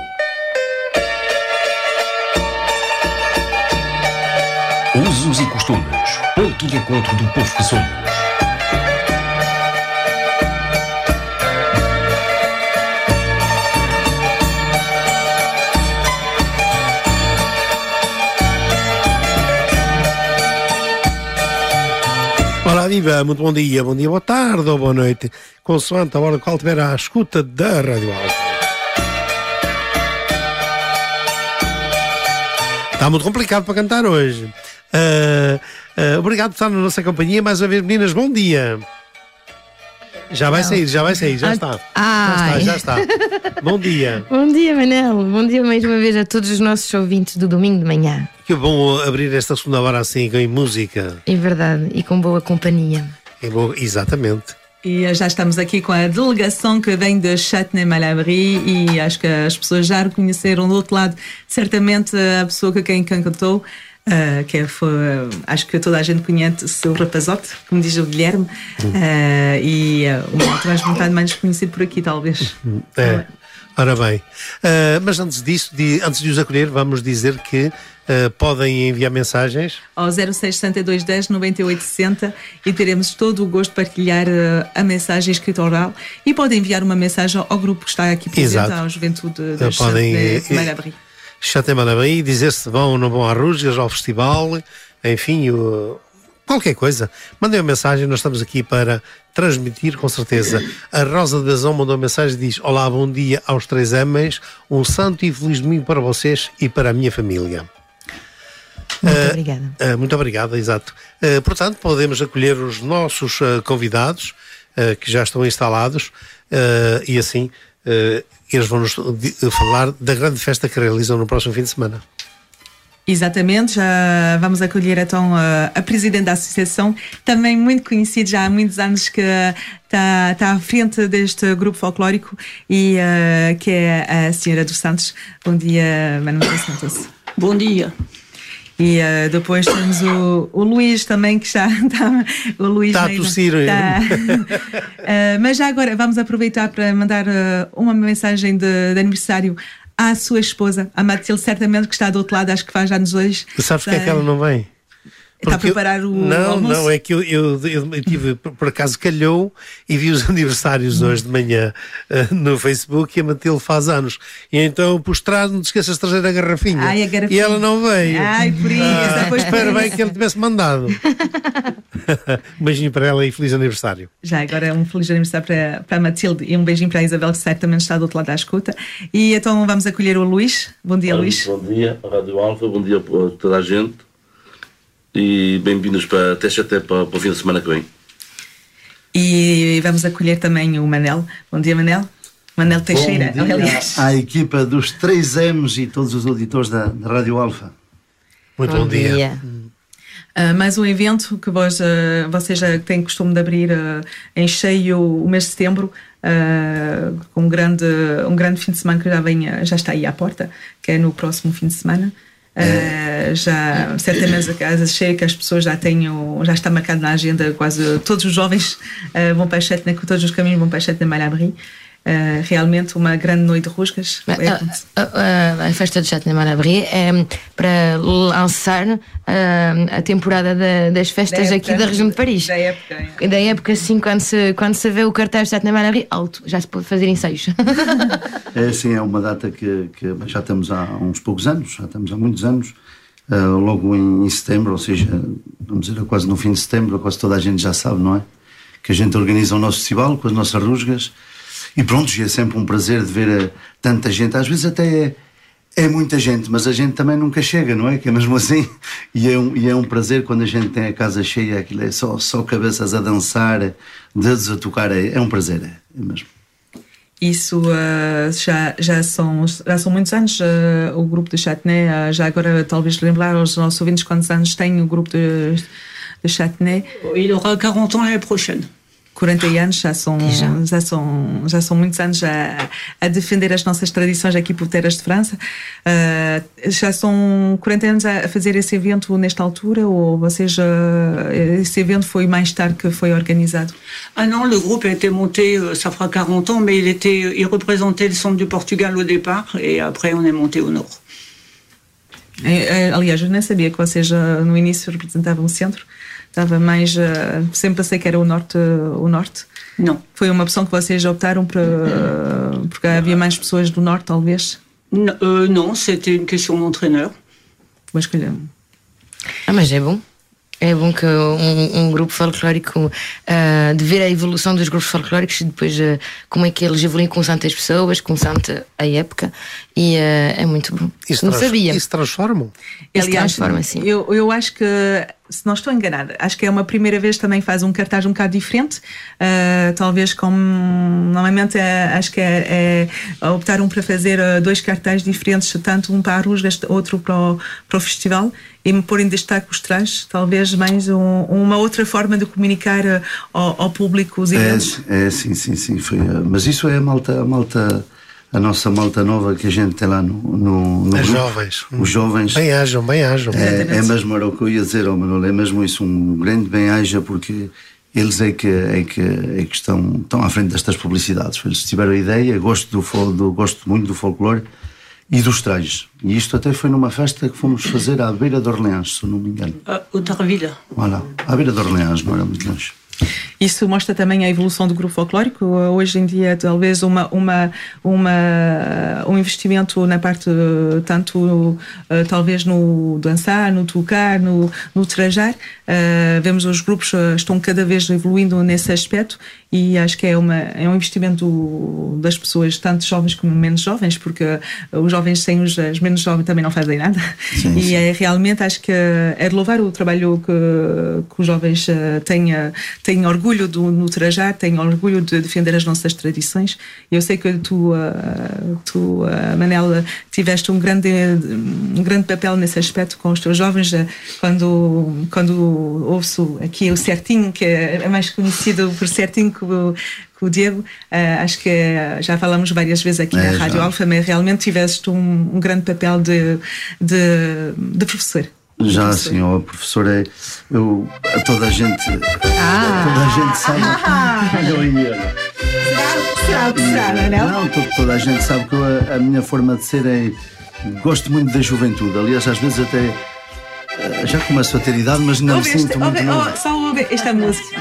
S4: Usos e costumes, ponto de encontro do povo que somos.
S1: Ora, viva, muito bom dia, boa tarde ou boa noite, consoante a hora qual estiver à escuta da Rádio Alfa. Está muito complicado para cantar hoje. Obrigado por estar na nossa companhia mais uma vez, meninas, bom dia. Já vai sair, já está. Já está. Bom dia.
S3: Bom dia, Manel. Bom dia mais uma vez a todos os nossos ouvintes do domingo de manhã.
S1: Que bom abrir esta segunda hora assim, com música.
S3: É verdade, e com boa companhia.
S1: Exatamente.
S2: E já estamos aqui com a delegação que vem de Châtenay-Malabry e acho que as pessoas já reconheceram do outro lado, certamente a pessoa que quem cantou. Acho que toda a gente conhece o Rapazote, como diz o Guilherme, e o Malta mais vontade mais conhecido por aqui, talvez.
S1: Ora bem, mas antes disso, antes de os acolher, vamos dizer que podem enviar mensagens
S2: ao 0662 10 98 60 e teremos todo o gosto de partilhar a mensagem escrita oral, e podem enviar uma mensagem ao grupo que está aqui presente, à Juventude da Châtenay-Malabry.
S1: Châtenay-Malabry, dizer se vão ou não vão à Rusgas, ao festival, enfim, qualquer coisa. Mandem uma mensagem, nós estamos aqui para transmitir, com certeza. A Rosa de Bazão mandou uma mensagem e diz: olá, bom dia aos 3 homens, um santo e feliz domingo para vocês e para a minha família.
S3: Muito obrigada.
S1: Muito obrigada, exato. Portanto, podemos acolher os nossos convidados que já estão instalados e assim eles vão-nos falar da grande festa que realizam no próximo fim de semana.
S2: Exatamente, já vamos acolher então a Presidente da Associação, também muito conhecida já há muitos anos, que está à frente deste grupo folclórico, e que é a Senhora dos Santos. Bom dia, Manuel Santos.
S12: Bom dia.
S2: E depois temos o Luís também, que já está. O Luís
S1: está a tossir.
S2: Mas já agora vamos aproveitar para mandar uma mensagem de aniversário à sua esposa, a Matilde, certamente, que está do outro lado, acho que faz anos hoje.
S1: Sabes porque é que ela não vem?
S2: Está a preparar o almoço?
S1: Não, é que eu tive, por acaso calhou, e vi os aniversários hoje de manhã no Facebook, e a Matilde faz anos. E então pus trás, não te esqueças de trazer a garrafinha.
S2: A garrafinha.
S1: E ela não veio.
S2: Por isso.
S1: Espero bem que ele tivesse mandado. Um beijinho para ela e feliz aniversário.
S2: Já agora um feliz aniversário para a Matilde, e um beijinho para a Isabel, que certamente está do outro lado da escuta. E então vamos acolher o Luís. Bom dia, Luís.
S13: Bom dia, Rádio Alfa, bom dia a toda a gente. E bem-vindos até para o fim de semana que vem.
S2: E vamos acolher também o Manel. Bom dia, Manel. Manel Teixeira,
S14: bom dia
S2: aliás.
S14: À equipa dos 3M's e todos os auditores da Rádio Alfa.
S1: Muito bom dia.
S2: Mais um evento que vocês já têm costume de abrir em cheio o mês de setembro, com um grande fim de semana que já está aí à porta, que é no próximo fim de semana. Já certamente a casa cheia, que as pessoas já está marcado na agenda, quase todos os jovens vão para a Châtenay, todos os caminhos vão para a Châtenay-Malabry. Realmente uma grande noite de rusgas.
S3: A festa de Châtenay-Malabry é para lançar a temporada das festas aqui da região de Paris. Da época, assim, quando se vê o cartaz de Châtenay-Malabry alto, já se pode fazer ensaios.
S14: É assim, é uma data que já estamos há uns poucos anos, já estamos há muitos anos, logo em setembro, ou seja, vamos dizer, quase no fim de setembro, quase toda a gente já sabe, não é? Que a gente organiza o nosso festival com as nossas rusgas. E pronto, é sempre um prazer de ver tanta gente. Às vezes até é muita gente, mas a gente também nunca chega, não é? Que é mesmo assim. E é um prazer quando a gente tem a casa cheia, aquilo é só cabeças a dançar, dedos a tocar. É um prazer, é mesmo.
S2: Isso já são muitos anos, o grupo de Châtenay. Já agora, talvez lembrar aos nossos ouvintes quantos anos tem o grupo de Châtenay.
S12: Il aura 40 ans l'année prochaine.
S2: 40 anos já são muitos anos a defender as nossas tradições aqui por terras de França. Já são 40 anos a fazer esse evento nesta altura, ou vocês, esse evento foi mais tarde que foi organizado?
S12: Ah non, le groupe a été monté, ça fera 40 ans, mais il représentait le centre du Portugal au départ, et après on est monté au nord.
S2: Aliás, eu nem sabia que vocês no início representavam o centro. Estava mais... sempre pensei que era o norte.
S12: Não.
S2: Foi uma opção que vocês optaram porque havia mais pessoas do norte, talvez?
S12: Non, c'était une question d'entraîneur.
S2: Uma escolha.
S3: Mas é bom. É bom que um grupo folclórico, de ver a evolução dos grupos folclóricos e depois como é que eles evoluem constante as pessoas, constante a época, e é muito bom. Não sabia.
S1: E se transformam?
S2: Aliás, transforma, sim. Eu acho que, se não estou enganada, acho que é uma primeira vez também faz um cartaz um bocado diferente, talvez como normalmente acho que optaram para fazer dois cartazes diferentes, tanto um para a Rusgas, outro para o festival, e me pôr em destaque os trajes, talvez mais uma outra forma de comunicar ao público os eventos.
S14: Sim, foi, mas isso é a nossa malta nova que a gente tem lá no
S1: As
S14: grupo.
S1: jovens.
S14: Os jovens.
S1: Bem-ajam.
S14: É mesmo, era o que eu ia dizer, Manolo, é mesmo isso, um grande bem-aja, porque eles é que estão à frente destas publicidades. Eles tiveram a ideia, gosto muito do folclore e dos trajes. E isto até foi numa festa que fomos fazer à beira de Orleans, se não me engano.
S12: Au Tarville.
S14: Voilà, à beira de Orleans, não era muito longe.
S2: Isso mostra também a evolução do grupo folclórico. Hoje em dia, talvez um investimento na parte, tanto talvez no dançar, no tocar, no trajar. Vemos os grupos estão cada vez evoluindo nesse aspecto, e acho que é um investimento das pessoas, tanto jovens como menos jovens, porque os jovens sem os menos jovens também não fazem nada. Sim. Realmente acho que é de louvar o trabalho que os jovens têm orgulho no trajar, têm orgulho de defender as nossas tradições. Eu sei que tu Manel, tiveste um grande papel nesse aspecto com os teus jovens, quando ouve-se aqui o Certinho, que é mais conhecido por Certinho que o Diego. Acho que já falamos várias vezes aqui na Rádio Alfa, mas realmente tiveste um grande papel de professor.
S14: Já sim, o professor toda a gente sabe.
S2: Será,
S14: não? Toda a gente sabe que a minha forma de ser gosto muito da juventude. Aliás, às vezes até já começo a ter idade, mas não me sinto muito novo.
S2: Só ouve esta música.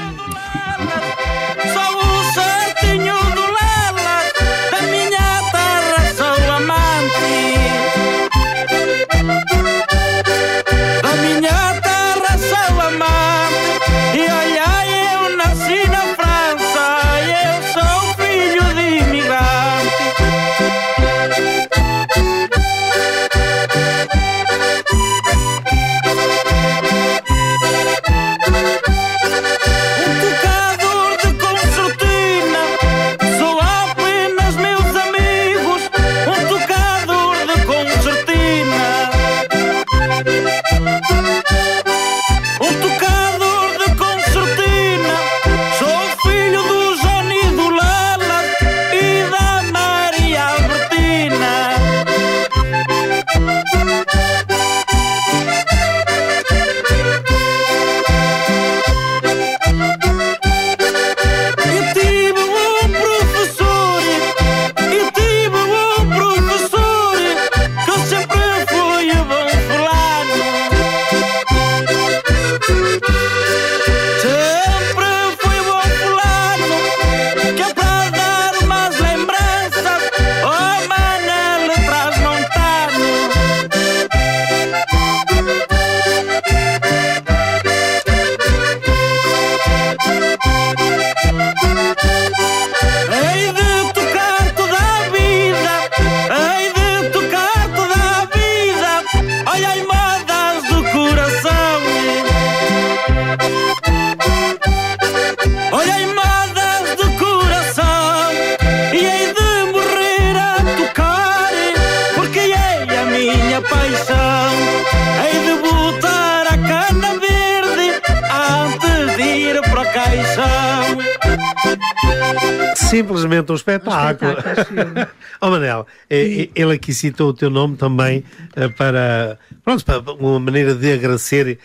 S1: Simplesmente um espetáculo. Oh, Manel, ele aqui citou o teu nome também para uma maneira de agradecer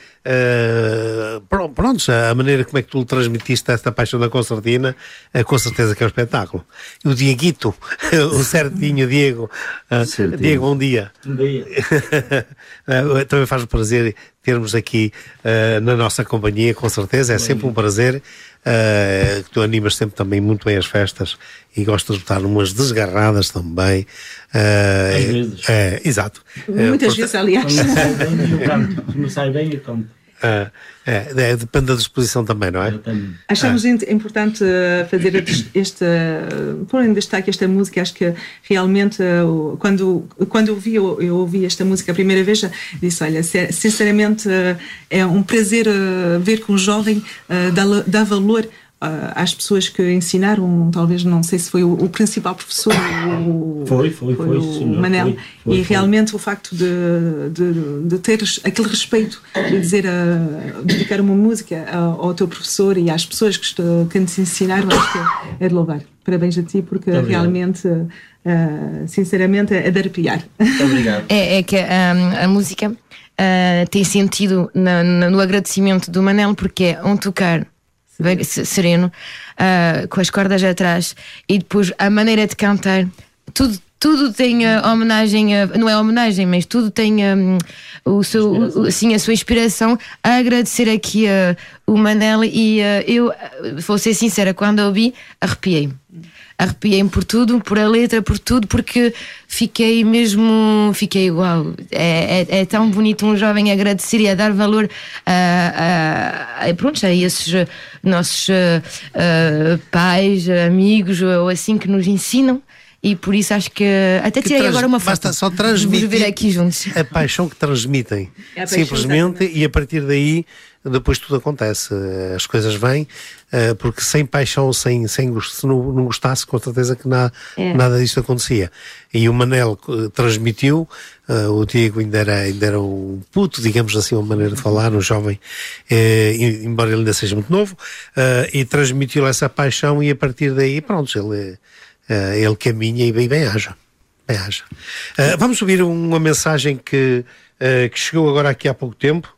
S1: a maneira como é que tu transmitiste esta paixão da concertina, com certeza que é um espetáculo. E o Dieguito, o certinho Diego, Diego, bom dia.
S15: Bom dia.
S1: Também faz-me prazer termos aqui na nossa companhia, com certeza, é sempre um prazer. Que tu animas sempre também muito bem as festas e gostas de botar umas desgarradas também.
S15: Às vezes.
S1: Exato.
S2: Muitas vezes, aliás.
S15: Se me sai bem, eu canto.
S1: Depende da disposição também, não é?
S2: Achamos importante fazer pôr em destaque esta música. Acho que realmente quando eu ouvi esta música a primeira vez, disse, olha, sinceramente é um prazer ver que um jovem dá valor às pessoas que ensinaram. Talvez, não sei se foi o principal professor,
S15: foi
S2: o Manel, e realmente o facto de ter aquele respeito de dizer, dedicar uma música ao teu professor e às pessoas que te ensinaram, acho que é de louvar. Parabéns a ti, porque realmente, sinceramente, é de arrepiar.
S15: Obrigado.
S3: É que a música tem sentido no agradecimento do Manel, porque é um tocar sereno, com as cordas atrás, e depois a maneira de cantar, tudo tem homenagem, não é homenagem, mas tudo tem a sua inspiração a agradecer aqui o Manel. E eu vou ser sincera, quando ouvi, arrepiei-me por tudo, por a letra, por tudo, porque fiquei igual. É tão bonito um jovem agradecer e a dar valor a esses nossos pais, amigos, ou assim, que nos ensinam. E por isso acho que até tirei agora uma foto.
S1: Basta só transmitir
S3: aqui juntos
S1: a paixão que transmitem, simplesmente, e a partir daí depois tudo acontece, as coisas vêm, porque sem paixão, sem gosto, se não gostasse, com certeza que nada disto acontecia. E o Manel transmitiu, o Diego ainda era um puto, digamos assim, uma maneira de falar, um jovem, embora ele ainda seja muito novo, e transmitiu essa paixão, e a partir daí, pronto, ele caminha e bem haja. Vamos ouvir uma mensagem que chegou agora aqui há pouco tempo.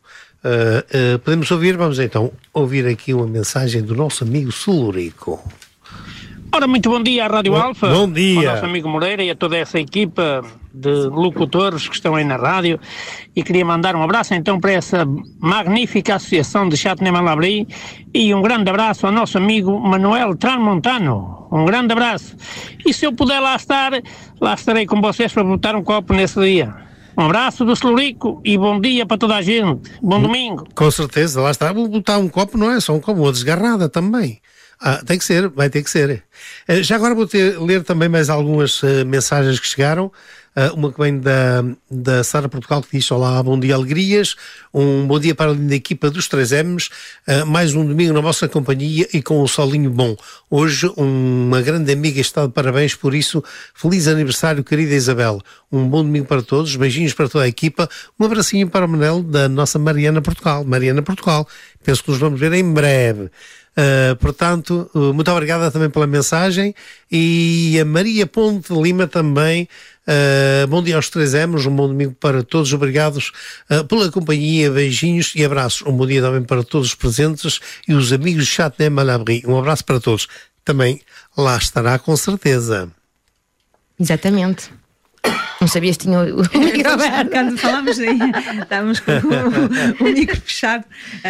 S1: Podemos ouvir? Vamos então ouvir aqui uma mensagem do nosso amigo Celurico.
S16: Ora, muito bom dia à Rádio Alfa.
S1: Bom dia.
S16: Ao nosso amigo Moreira e a toda essa equipa de locutores que estão aí na rádio, e queria mandar um abraço então para essa magnífica associação de Châtenay-Malabry, e um grande abraço ao nosso amigo Manuel Transmontano. Um grande abraço. E se eu puder lá estar, lá estarei com vocês para botar um copo nesse dia. Um abraço do Celurico e bom dia para toda a gente. Bom domingo.
S1: Com certeza, lá está. Vou botar um copo, não é só um copo, uma desgarrada também. Tem que ser, vai ter que ser. Já agora vou ler também mais algumas mensagens que chegaram. Uma que vem da Sara Portugal, que diz: olá, bom dia, alegrias, um bom dia para a linda equipa dos 3Ms, mais um domingo na vossa companhia e com um solinho bom. Hoje uma grande amiga está de parabéns, por isso feliz aniversário, querida Isabel. Um bom domingo para todos, beijinhos para toda a equipa, um abracinho para o Manel da nossa Mariana Portugal, penso que nos vamos ver em breve. Portanto, muito obrigada também pela mensagem. E a Maria Ponte Lima também, bom dia aos 3Ms, um bom domingo para todos, obrigados pela companhia, beijinhos e abraços. Um bom dia também para todos os presentes e os amigos de Châtenay-Malabry. Um abraço para todos. Também lá estará, com certeza.
S3: Exatamente. Não sabias que tinha o micro aberto.
S2: Quando falámos aí, estávamos com o micro fechado.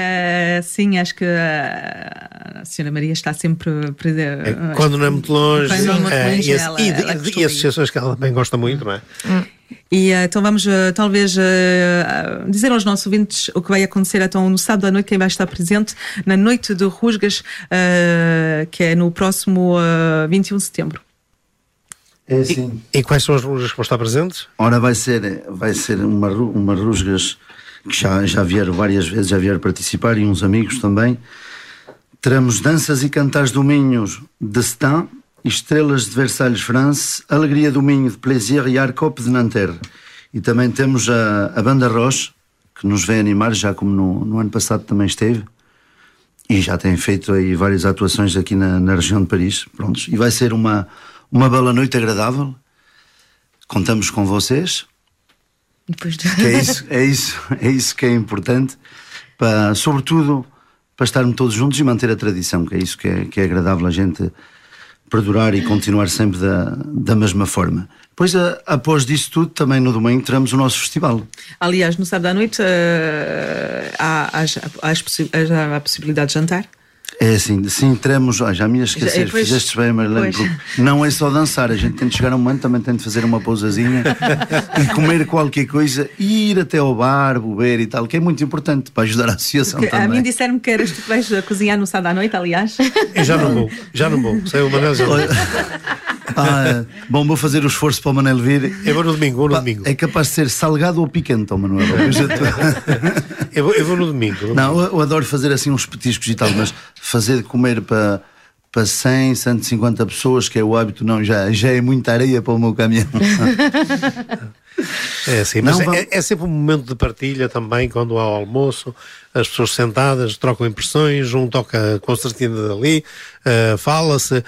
S2: Sim, acho que a senhora Maria está sempre presente.
S1: Quando não é muito longe.
S2: Quando não é muito longe,
S1: e associações que ela também gosta muito, não é?
S2: E então vamos talvez dizer aos nossos ouvintes o que vai acontecer então no sábado à noite, quem vai estar presente na Noite de Rusgas, que é no próximo 21 de setembro.
S14: É assim.
S1: E quais são as rusgas que vão estar presentes?
S14: Ora, vai ser uma rusgas que já vieram várias vezes, já vieram participar, e uns amigos também. Teremos danças e cantares do Minho de Sedan, Estrelas de Versalhes France, Alegria do Minho de Plaisir e Arcope de Nanterre. E também temos a Banda Roche, que nos vem animar, já como no ano passado também esteve. e já tem feito aí várias atuações aqui na região de Paris. Prontos. E vai ser uma bela noite agradável. Contamos com vocês.
S3: Depois
S14: Que é isso que é importante, sobretudo para estarmos todos juntos e manter a tradição, que é isso que é agradável a gente perdurar e continuar sempre da mesma forma. Depois, após disso tudo, também no domingo teremos o nosso festival.
S2: Aliás, no sábado à noite há a possibilidade de jantar?
S14: É assim, sim, teremos. Já me ia esquecer, fizeste bem, Marilene, porque não é só dançar, a gente tem de chegar a um momento, também tem de fazer uma pausazinha e comer qualquer coisa e ir até ao bar, beber e tal, que é muito importante para ajudar a associação também.
S2: A mim disseram-me que eras tu que vais cozinhar no sábado à noite, aliás.
S1: Eu já não vou. Sei, o Manel já não.
S14: Bom, vou fazer o esforço para o Manel vir.
S1: Eu vou no domingo,
S14: É capaz de ser salgado ou picante, Manuel.
S1: Eu vou no domingo.
S14: Não, eu adoro fazer assim uns petiscos e tal, mas fazer de comer para 100, 150 pessoas, que é o hábito, não, já é muita areia para o meu caminhão.
S1: É assim, mas é sempre um momento de partilha também, quando há o almoço, as pessoas sentadas trocam impressões, um toca concertina dali, fala-se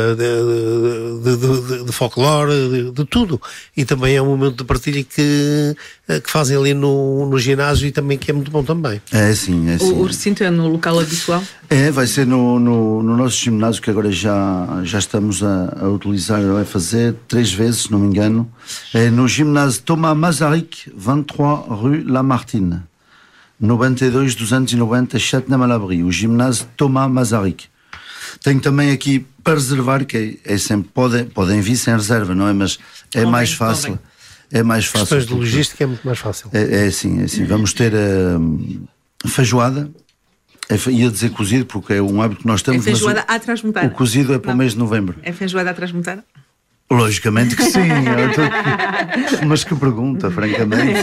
S1: de folclore, de tudo, e também é um momento de partilha que fazem ali no ginásio e também que é muito bom também.
S14: É sim.
S2: O recinto é no local habitual?
S14: Vai ser no nosso ginásio, que agora já estamos a utilizar, vai fazer 3 vezes, se não me engano, no ginásio Thomas Masaryk, 23 Rue Lamartine, 92 290 Châtenay-Malabry, o ginásio Thomas Masaryk. Tenho também aqui para reservar, que é sempre, podem vir sem reserva, não é? Mas é mais fácil. É mais fácil.
S1: Questões de logística é muito mais fácil.
S14: É assim. Vamos ter feijoada. Ia dizer cozido, porque é um hábito que nós temos.
S2: É feijoada à transmontada.
S14: O cozido é para o mês de novembro.
S2: É feijoada à transmontada?
S14: Logicamente que sim. Mas que pergunta, francamente.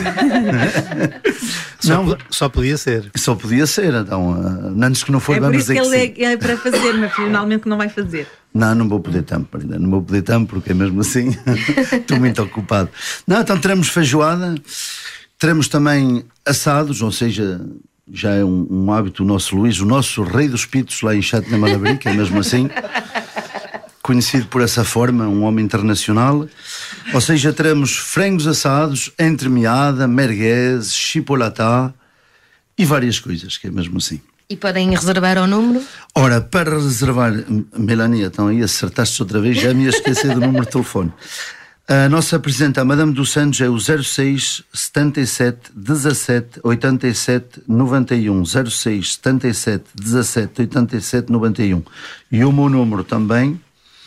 S1: Só podia ser.
S14: Só podia ser, então. Antes que não for,
S2: vamos
S14: dizer que sim.
S2: É por isso que ele é para fazer, mas finalmente não vai fazer.
S14: Não vou poder tanto, Marina. Não vou poder tanto, porque é mesmo assim. Estou muito ocupado. Então teremos feijoada, teremos também assados, ou seja, já é um hábito o nosso Luís, o nosso rei dos pitos lá em Châtenay-Malabry, que é mesmo assim. Conhecido por essa forma, um homem internacional. Ou seja, teremos frangos assados, entremeada, merguez, chipolata e várias coisas, que é mesmo assim.
S3: E podem reservar o número?
S14: Ora, para reservar, Melania, então aí acertaste outra vez, já me ia esquecer do número de telefone. A nossa presidenta, a Madame dos Santos, é o 06 77 17 87 91. 06 77 17 87 91. E o meu número também,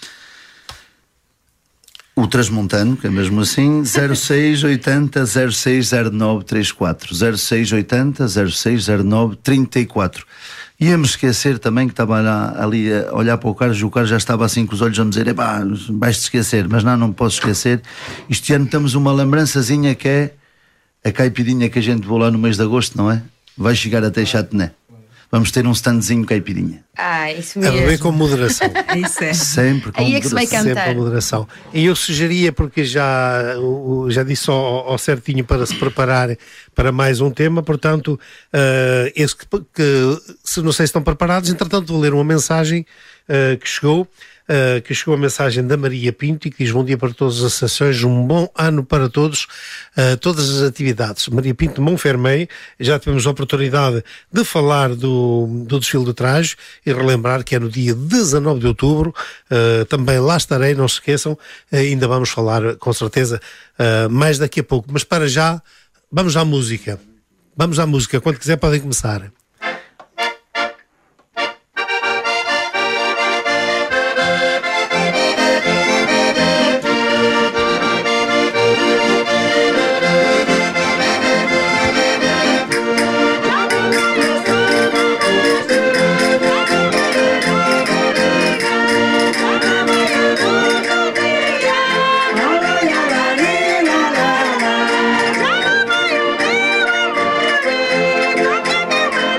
S14: o transmontano, que é mesmo assim, 0680 0609 34. 0680 0609 34. Ia-me esquecer também que estava ali a olhar para o Carlos, e o Carlos já estava assim com os olhos a me dizer: vais-te esquecer, mas não posso esquecer. Este ano temos uma lembrançazinha, que é a caipirinha que a gente voou lá no mês de agosto, não é? Vai chegar até Châtenay. Vamos ter um standzinho caipirinha.
S3: Isso mesmo.
S1: A beber com moderação.
S2: Isso é.
S14: Sempre com
S3: Aí é que se vai cantar.
S1: Sempre com moderação. E eu sugeria, porque já disse ao certinho para se preparar para mais um tema, portanto, esse que se não sei se estão preparados, entretanto vou ler uma mensagem que chegou a mensagem da Maria Pinto, e que diz: bom dia para todas as associações, um bom ano para todos, todas as atividades. Maria Pinto de Montfermeil. Já tivemos a oportunidade de falar do desfile de traje e relembrar que é no dia 19 de outubro, também lá estarei, não se esqueçam, ainda vamos falar com certeza mais daqui a pouco, mas para já vamos à música, quando quiser podem começar.
S11: La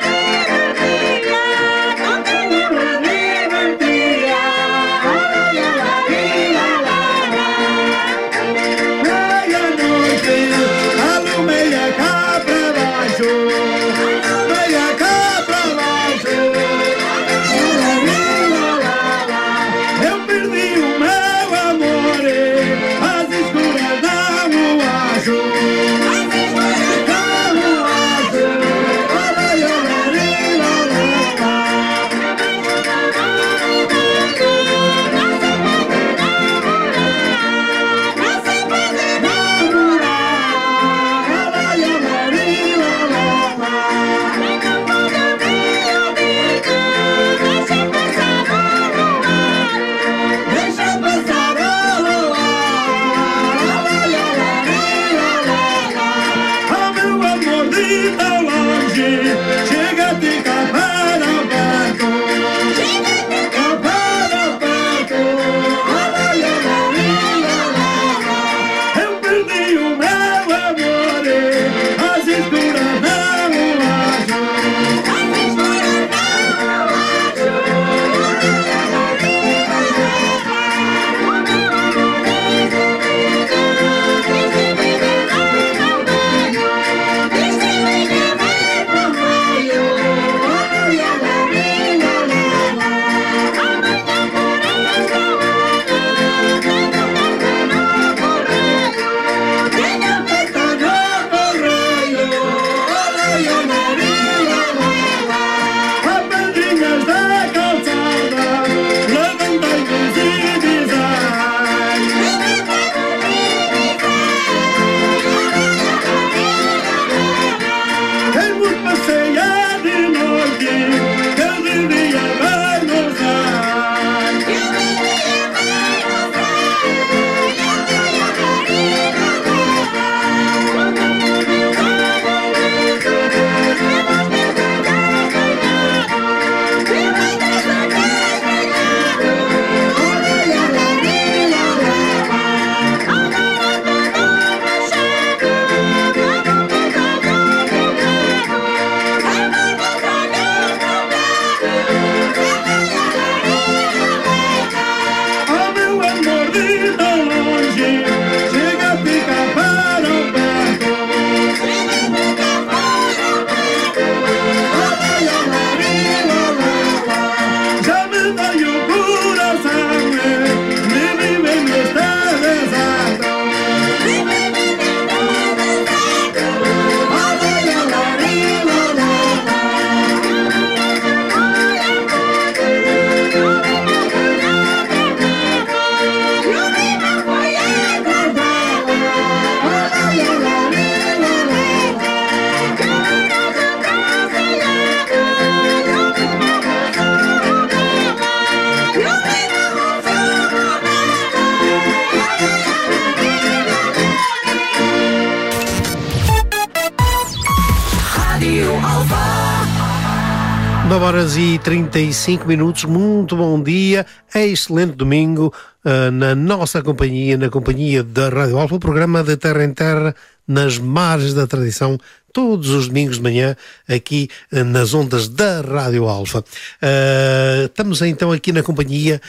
S1: 9h35, muito bom dia, excelente domingo na nossa companhia, na companhia da Rádio Alfa, o programa de Terra em Terra, nas margens da tradição, todos os domingos de manhã, aqui nas ondas da Rádio Alfa. Estamos então aqui na companhia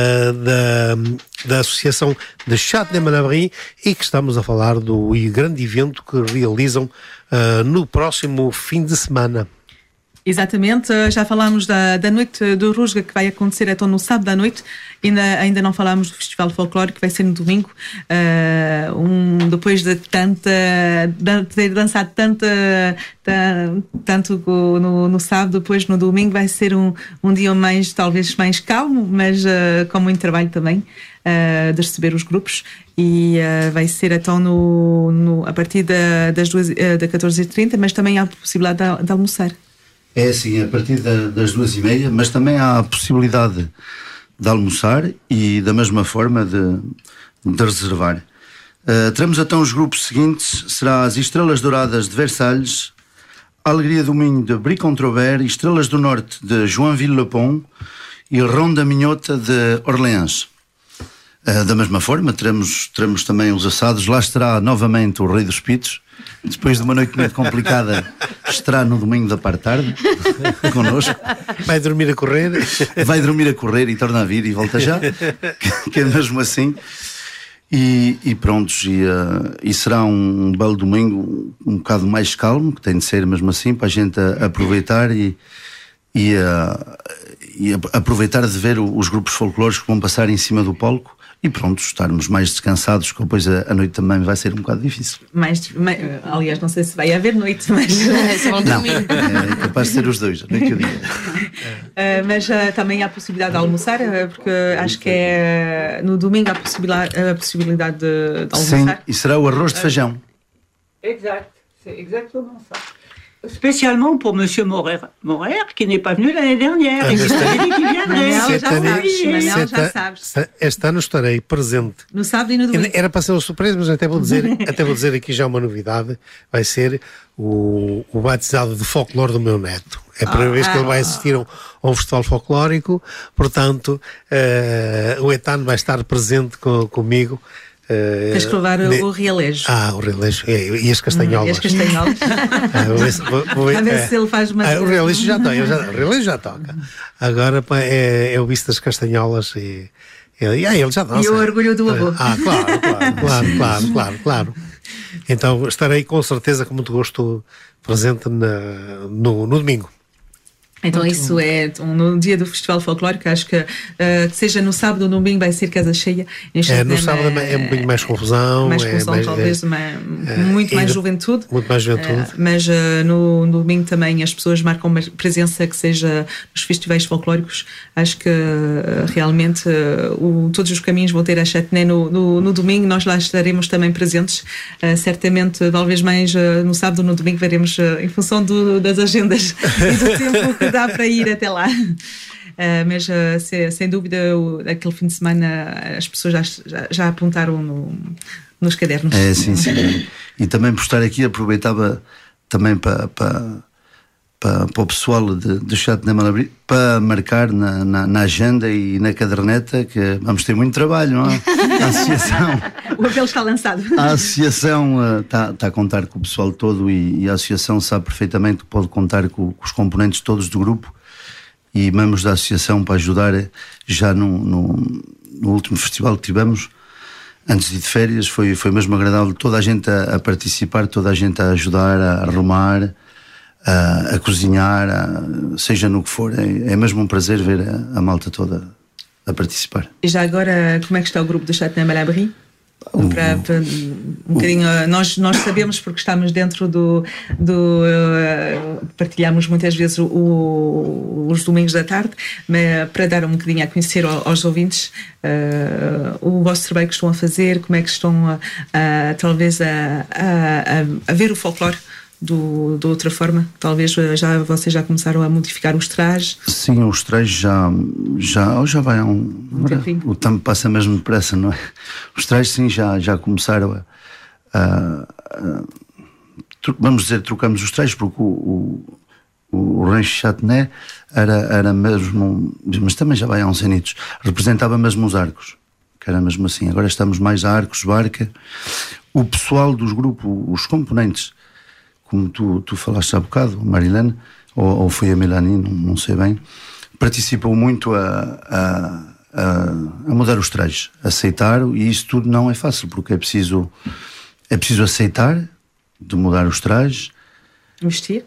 S1: da Associação de Châtenay-Malabry e que estamos a falar do grande evento que realizam no próximo fim de semana.
S2: Exatamente, já falámos da noite do Rusga que vai acontecer então no sábado à noite, ainda não falámos do Festival Folclórico que vai ser no domingo, depois de ter dançado tanto no sábado, depois no domingo vai ser um dia talvez mais calmo, mas com muito trabalho também de receber os grupos e vai ser então a partir das 14h30, mas também há a possibilidade de almoçar.
S14: É assim, a partir das 2h30, mas também há a possibilidade de almoçar e da mesma forma de reservar. Teremos então os grupos seguintes, será as Estrelas Douradas de Versalhes, Alegria do Minho de Brie-Contrebert, Estrelas do Norte de Joinville-le-Pont e Ronda Minhota de Orleans. Da mesma forma, teremos também os assados, lá estará novamente o Rei dos Pitos, depois de uma noite muito complicada, estará no domingo da parte-tarde, connosco.
S1: Vai dormir a correr.
S14: Vai dormir a correr e torna a vir e volta já, que é mesmo assim. E prontos, e será um belo domingo um bocado mais calmo, que tem de ser mesmo assim, para a gente aproveitar e aproveitar de ver os grupos folclóricos que vão passar em cima do palco. E pronto, estarmos mais descansados, que depois a noite também vai ser um bocado difícil.
S2: Aliás, não sei se vai haver noite, mas
S14: não, é capaz de ser os dois, a noite e o dia.
S2: Mas também há a possibilidade de almoçar, porque acho que é no domingo há a possibilidade de almoçar.
S14: Sim, e será o arroz de feijão.
S12: Exact, c'est exactement ça. Spécialement pour Monsieur Morer, qui n'est pas venu l'année dernière. Il avait dit qu'il viendrait.
S1: Este ano estarei presente.
S2: No sábado e no domingo.
S1: Era para ser uma surpresa, mas até vou dizer aqui já uma novidade. Vai ser o batizado de folclore do meu neto. É a primeira vez que ele vai assistir a um festival folclórico. Portanto, o Etano vai estar presente comigo.
S2: Tens que levar o realejo.
S1: O realejo e as castanholas.
S2: E as castanholas. A ver se ele faz uma.
S1: O realejo já toca. O realejo já toca. Agora é o bicho das castanholas e ele já dança.
S2: E o orgulho do avô.
S1: Claro. Então estarei com certeza com muito gosto presente no domingo.
S2: Então isso é no dia do Festival Folclórico, acho que seja no sábado ou no domingo vai ser casa cheia.
S1: No sábado é um bocadinho mais confusão.
S2: Talvez muito mais juventude.
S1: Muito mais juventude.
S2: Mas no domingo também as pessoas marcam uma presença que seja nos festivais folclóricos. Acho que realmente todos os caminhos vão ter a Châtenay no domingo. Nós lá estaremos também presentes. Certamente, talvez mais no sábado ou no domingo veremos em função das agendas e do tempo que dá para ir até lá. Mas sem dúvida aquele fim de semana as pessoas já apontaram nos cadernos.
S14: Sim. E também por estar aqui aproveitava também para o pessoal de Châtenay-Malabry para marcar na agenda e na caderneta que vamos ter muito trabalho, não é? A associação
S2: o apelo está lançado.
S14: A associação está a contar com o pessoal todo e a associação sabe perfeitamente que pode contar com os componentes todos do grupo e membros da associação para ajudar. Já no último festival que tivemos antes de ir de férias foi mesmo agradável, toda a gente a participar, toda a gente a ajudar, a arrumar, a cozinhar, seja no que for. É mesmo um prazer ver a malta toda a participar.
S2: E já agora, como é que está o grupo do Châtenay-Malabry? Para um bocadinho, nós sabemos porque estamos dentro partilhamos muitas vezes os domingos da tarde, mas para dar um bocadinho a conhecer aos ouvintes o vosso trabalho que estão a fazer, como é que estão talvez a ver o folclore de outra forma. Talvez vocês já começaram a modificar os trajes.
S14: Sim, os trajes já vai há o tempo passa mesmo depressa, não é? Os trajes sim já começaram vamos dizer, trocamos os trajes porque o rancho Chatané era mesmo, mas também já vai há uns anitos, representava mesmo os arcos, que era mesmo assim. Agora estamos mais a Arcos Barca. O pessoal dos grupos, os componentes, como tu falaste há bocado, Marilene, ou foi a Melanie, não sei bem, participam muito a mudar os trajes, aceitar, e isso tudo não é fácil, porque é preciso aceitar de mudar os trajes,
S2: vestir.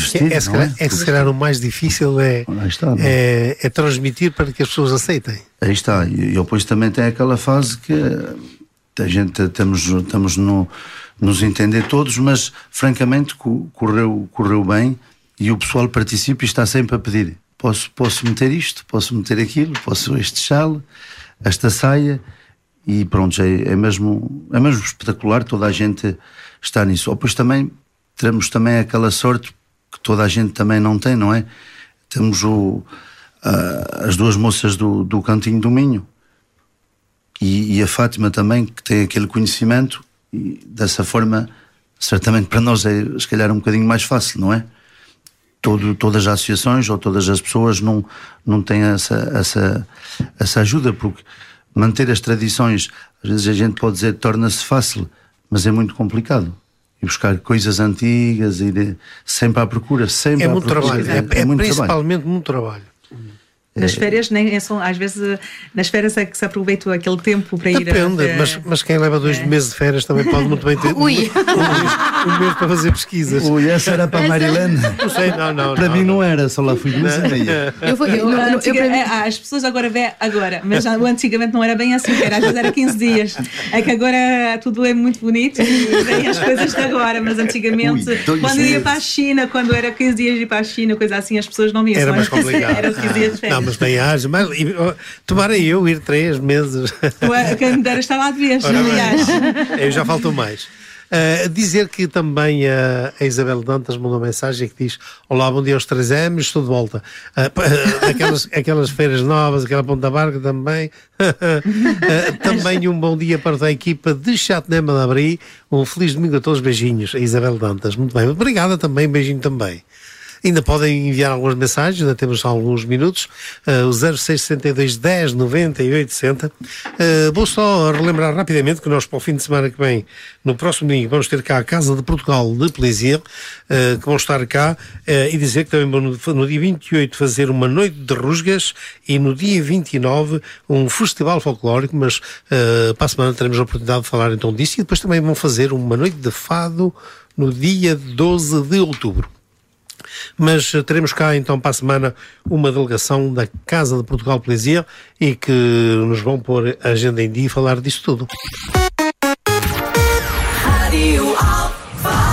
S1: Se calhar o mais difícil é transmitir para que as pessoas aceitem.
S14: Aí está, e depois também tem aquela fase que a gente estamos nos entender todos, mas francamente correu bem, e o pessoal participa e está sempre a pedir: posso meter isto, posso meter aquilo, posso este chale, esta saia, e pronto, é mesmo espetacular, toda a gente está nisso. Depois também teremos também aquela sorte que toda a gente também não tem, não é? Temos as duas moças do Cantinho do Minho e a Fátima também, que tem aquele conhecimento, e dessa forma certamente para nós é se calhar um bocadinho mais fácil, não é? Todas as associações ou todas as pessoas não têm essa ajuda, porque manter as tradições, às vezes a gente pode dizer torna-se fácil, mas é muito complicado. E buscar coisas antigas, e sempre à procura, sempre.
S1: É muito trabalho, é
S14: muito
S1: principalmente muito trabalho.
S2: Nas férias, às vezes, nas férias é que se aproveita aquele tempo para ir.
S1: Depende, mas quem leva 2 meses de férias também pode muito bem ter um mês para fazer pesquisas.
S14: Essa era para a Marilene.
S1: Não sei, não.
S14: Para mim não era, só lá fui 2 e meia.
S2: As pessoas agora vê agora, mas antigamente não era bem assim, às vezes era 15 dias. É que agora tudo é muito bonito e vem as coisas de agora, mas antigamente, quando ia para a China, quando era 15 dias de ir para a China, coisa assim, as pessoas não iam.
S1: Era mais complicado.
S2: Era 15 dias de férias.
S1: Mas bem haja, mas tomara eu ir 3 meses.
S2: Quem me dera estava a vez, aliás.
S1: Eu já faltou mais. Dizer que também a Isabel Dantas mandou mensagem que diz: olá, bom dia aos 3M, estou de volta. Aquelas feiras novas, aquela Ponta Barca também. Também um bom dia para a equipa de Chatané Malabry. Um feliz domingo a todos, beijinhos. A Isabel Dantas, muito bem, obrigada também, beijinho também. Ainda podem enviar algumas mensagens, ainda temos alguns minutos. O 0662 10 98 60. Vou só relembrar rapidamente que nós, para o fim de semana que vem, no próximo domingo, vamos ter cá a Casa de Portugal de Plaisir, que vão estar cá, e dizer que também vão no dia 28 fazer uma noite de rusgas, e no dia 29 um festival folclórico, mas para a semana teremos a oportunidade de falar então disso, e depois também vão fazer uma noite de fado no dia 12 de outubro. Mas teremos cá então para a semana uma delegação da Casa de Portugal Plaisir, e que nos vão pôr a agenda em dia e falar disso tudo.
S8: Rádio Alfa.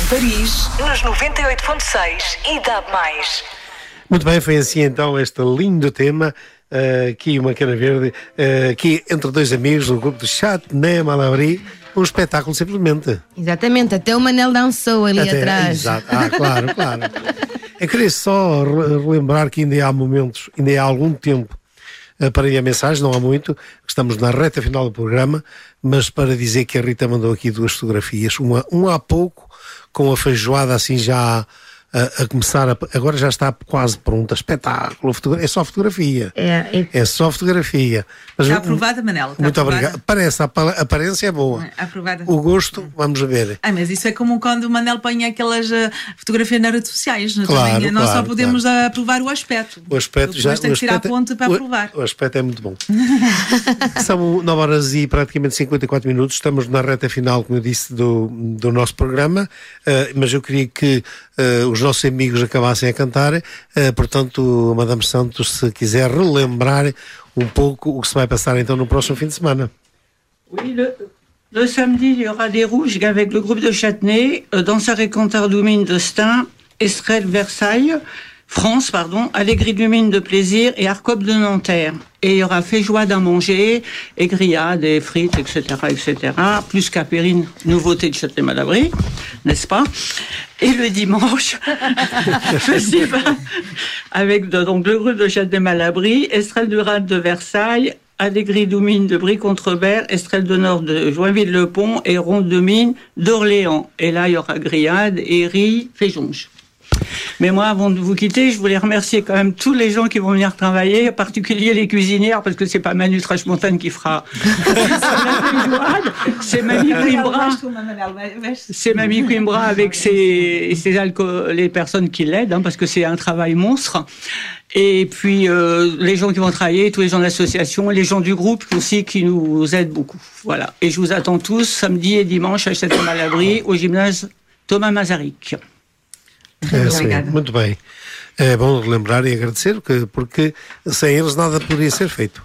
S8: Em Paris, nos 98.6 e DAB+.
S1: Muito bem, foi assim então este lindo tema. Aqui uma cana verde, aqui entre dois amigos do grupo de Châtenay Malabry, um espetáculo simplesmente.
S3: Exatamente, até o Manel dançou ali atrás.
S1: Exato. Claro. Eu queria só relembrar que ainda há momentos, ainda há algum tempo para ir a mensagem, não há muito, estamos na reta final do programa, mas para dizer que a Rita mandou aqui 2 fotografias, uma há pouco, com a feijoada assim já a começar, agora já está quase pronta, espetáculo, é só fotografia. É só fotografia. Mas,
S2: está aprovada, Manela?
S1: Muito obrigado. Parece, a aparência é boa.
S2: Aprovada.
S1: O gosto, vamos ver.
S2: Mas isso é como quando o Manel põe aquelas fotografias nas redes sociais.
S1: Claro,
S2: também, não só podemos aprovar o aspecto.
S1: O aspecto já
S2: tem que tirar a ponte para aprovar.
S1: O aspecto é muito bom. São 9 horas e praticamente 54 minutos. Estamos na reta final, como eu disse, do nosso programa. Mas eu queria que os nossos amigos acabassem a cantar, portanto, Madame Santos, se quiser relembrar um pouco o que se vai passar então no próximo fim de semana.
S12: Oui, le samedi, il y aura des rouges avec le groupe de Châtenay, danseurs et conteurs du Mine de Stein, Estrelle Versailles, France, Allegri du Mine de Plaisir et Arcop de Nanterre. Et il y aura feijoada à manger, et grillades, et frites, etc., plus Capérine, nouveauté de Châtenay-Malabry, n'est-ce pas? Et le dimanche, festival avec donc le groupe de Châtenay-Malabry, Estrelle du Rade de Versailles, Allegri du Mine de Brie-Contrebert, Estrelle de Nord de Joinville-le-Pont et Ronde de Mine d'Orléans. Et là, il y aura grillades, et riz, feijonge. Mais moi, avant de vous quitter, je voulais remercier quand même tous les gens qui vont venir travailler, en particulier les cuisinières, parce que c'est pas Manu Trash-Montagne qui fera c'est Mamie Coimbra. C'est Mamie Coimbra avec les personnes qui l'aident, parce que c'est un travail monstre. Et puis les gens qui vont travailler, tous les gens de l'association, les gens du groupe aussi qui nous aident beaucoup. Voilà. Et je vous attends tous samedi et dimanche à Châtenay-Malabry, au gymnase Thomas Masaryk.
S1: Muito bem. É bom relembrar e agradecer, porque sem eles nada poderia ser feito,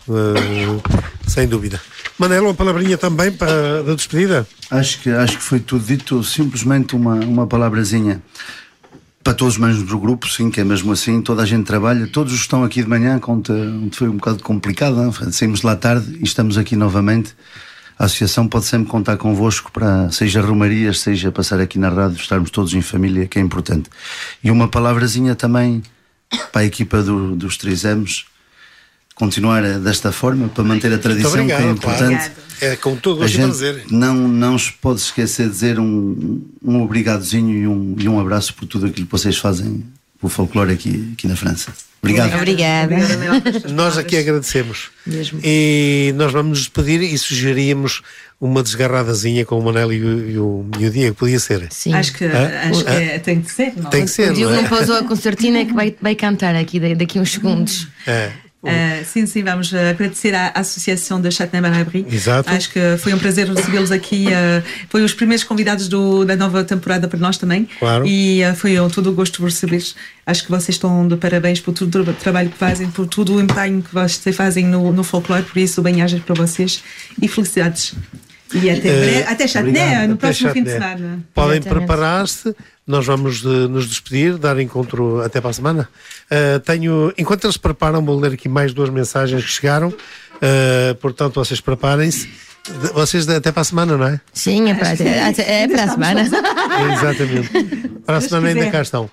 S1: sem dúvida. Manel, uma palavrinha também para da despedida?
S14: Acho que foi tudo dito, simplesmente uma palavrazinha para todos os membros do grupo, sim, que é mesmo assim, toda a gente trabalha, todos estão aqui de manhã, onde foi um bocado complicado, não? Saímos lá tarde e estamos aqui novamente. A associação pode sempre contar convosco para, seja romarias, seja passar aqui na rádio, estarmos todos em família, que é importante. E uma palavrazinha também para a equipa dos 3Ms, continuar desta forma, para manter a tradição, obrigado, que é importante.
S1: Claro. É com todo o prazer.
S14: Não se pode esquecer de dizer um obrigadozinho e um abraço por tudo aquilo que vocês fazem, o folclore aqui na França. Obrigado.
S3: Obrigada.
S1: Nós aqui agradecemos.
S3: Mesmo.
S1: E nós vamos nos despedir e sugeríamos uma desgarradazinha com o Manel e o Diego, podia ser?
S2: Sim. Acho que tem que ser. Não?
S1: Tem que ser.
S3: O Diego não pousou a concertina que vai cantar aqui daqui uns segundos.
S2: Sim, vamos agradecer à Associação de Châtenay-Malabry.
S1: Exato.
S2: Acho que foi um prazer recebê-los aqui. Foi os primeiros convidados da nova temporada para nós também.
S1: Claro.
S2: E foi todo o gosto de receber-los. Acho que vocês estão de parabéns por todo o trabalho que fazem, por todo o empenho que vocês fazem no folclore. Por isso, bem-ajas para vocês e felicidades. E até Châtenay, no próximo fim de semana.
S1: Podem preparar-se. Nós vamos nos despedir, dar encontro até para a semana. Enquanto eles preparam, vou ler aqui mais 2 mensagens que chegaram. Portanto, vocês preparem-se. Vocês até para a semana, não é?
S3: Sim, é para a semana.
S1: Exatamente. Para a semana ainda cá estão.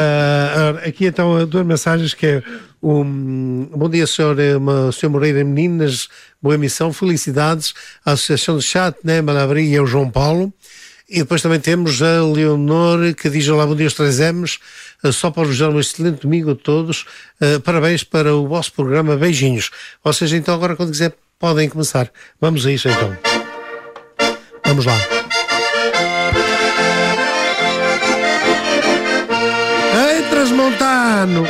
S1: Aqui então 2 mensagens que é bom dia, senhor Moreira Meninas, boa emissão, felicidades à Associação de Châtenay-Malabry e ao João Paulo. E depois também temos a Leonor, que diz: olá, bom dia aos 3Ms, só para vos dar um excelente domingo a todos, parabéns para o vosso programa, beijinhos. Ou seja, então agora quando quiser podem começar. Vamos a isso então. Vamos lá. Ei, Transmontano!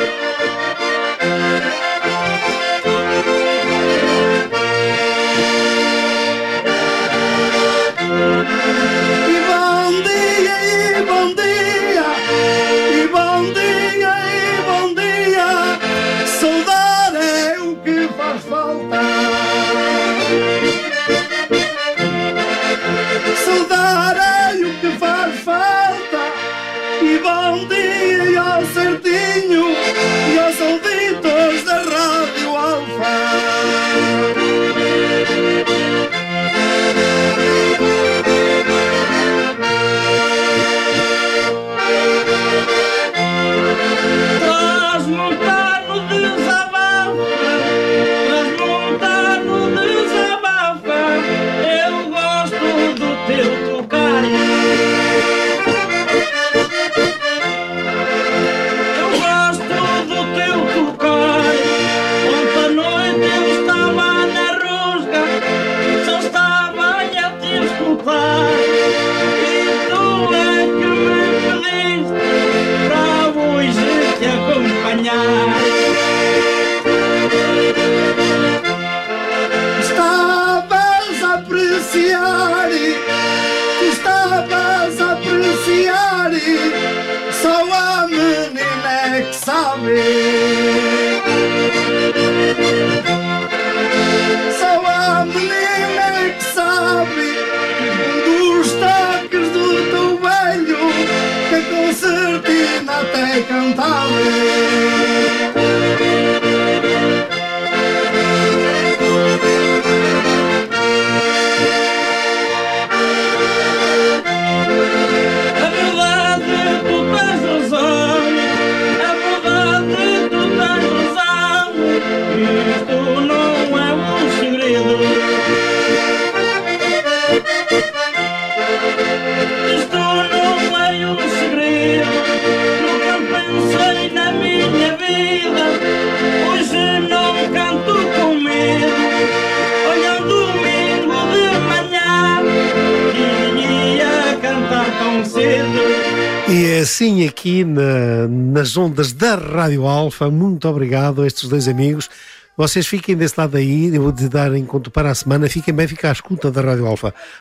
S1: E assim aqui nas ondas da Rádio Alfa, muito obrigado a estes dois amigos. Vocês fiquem desse lado aí, eu vou-te dar encontro para a semana. Fiquem bem, fiquem à escuta da Rádio Alfa.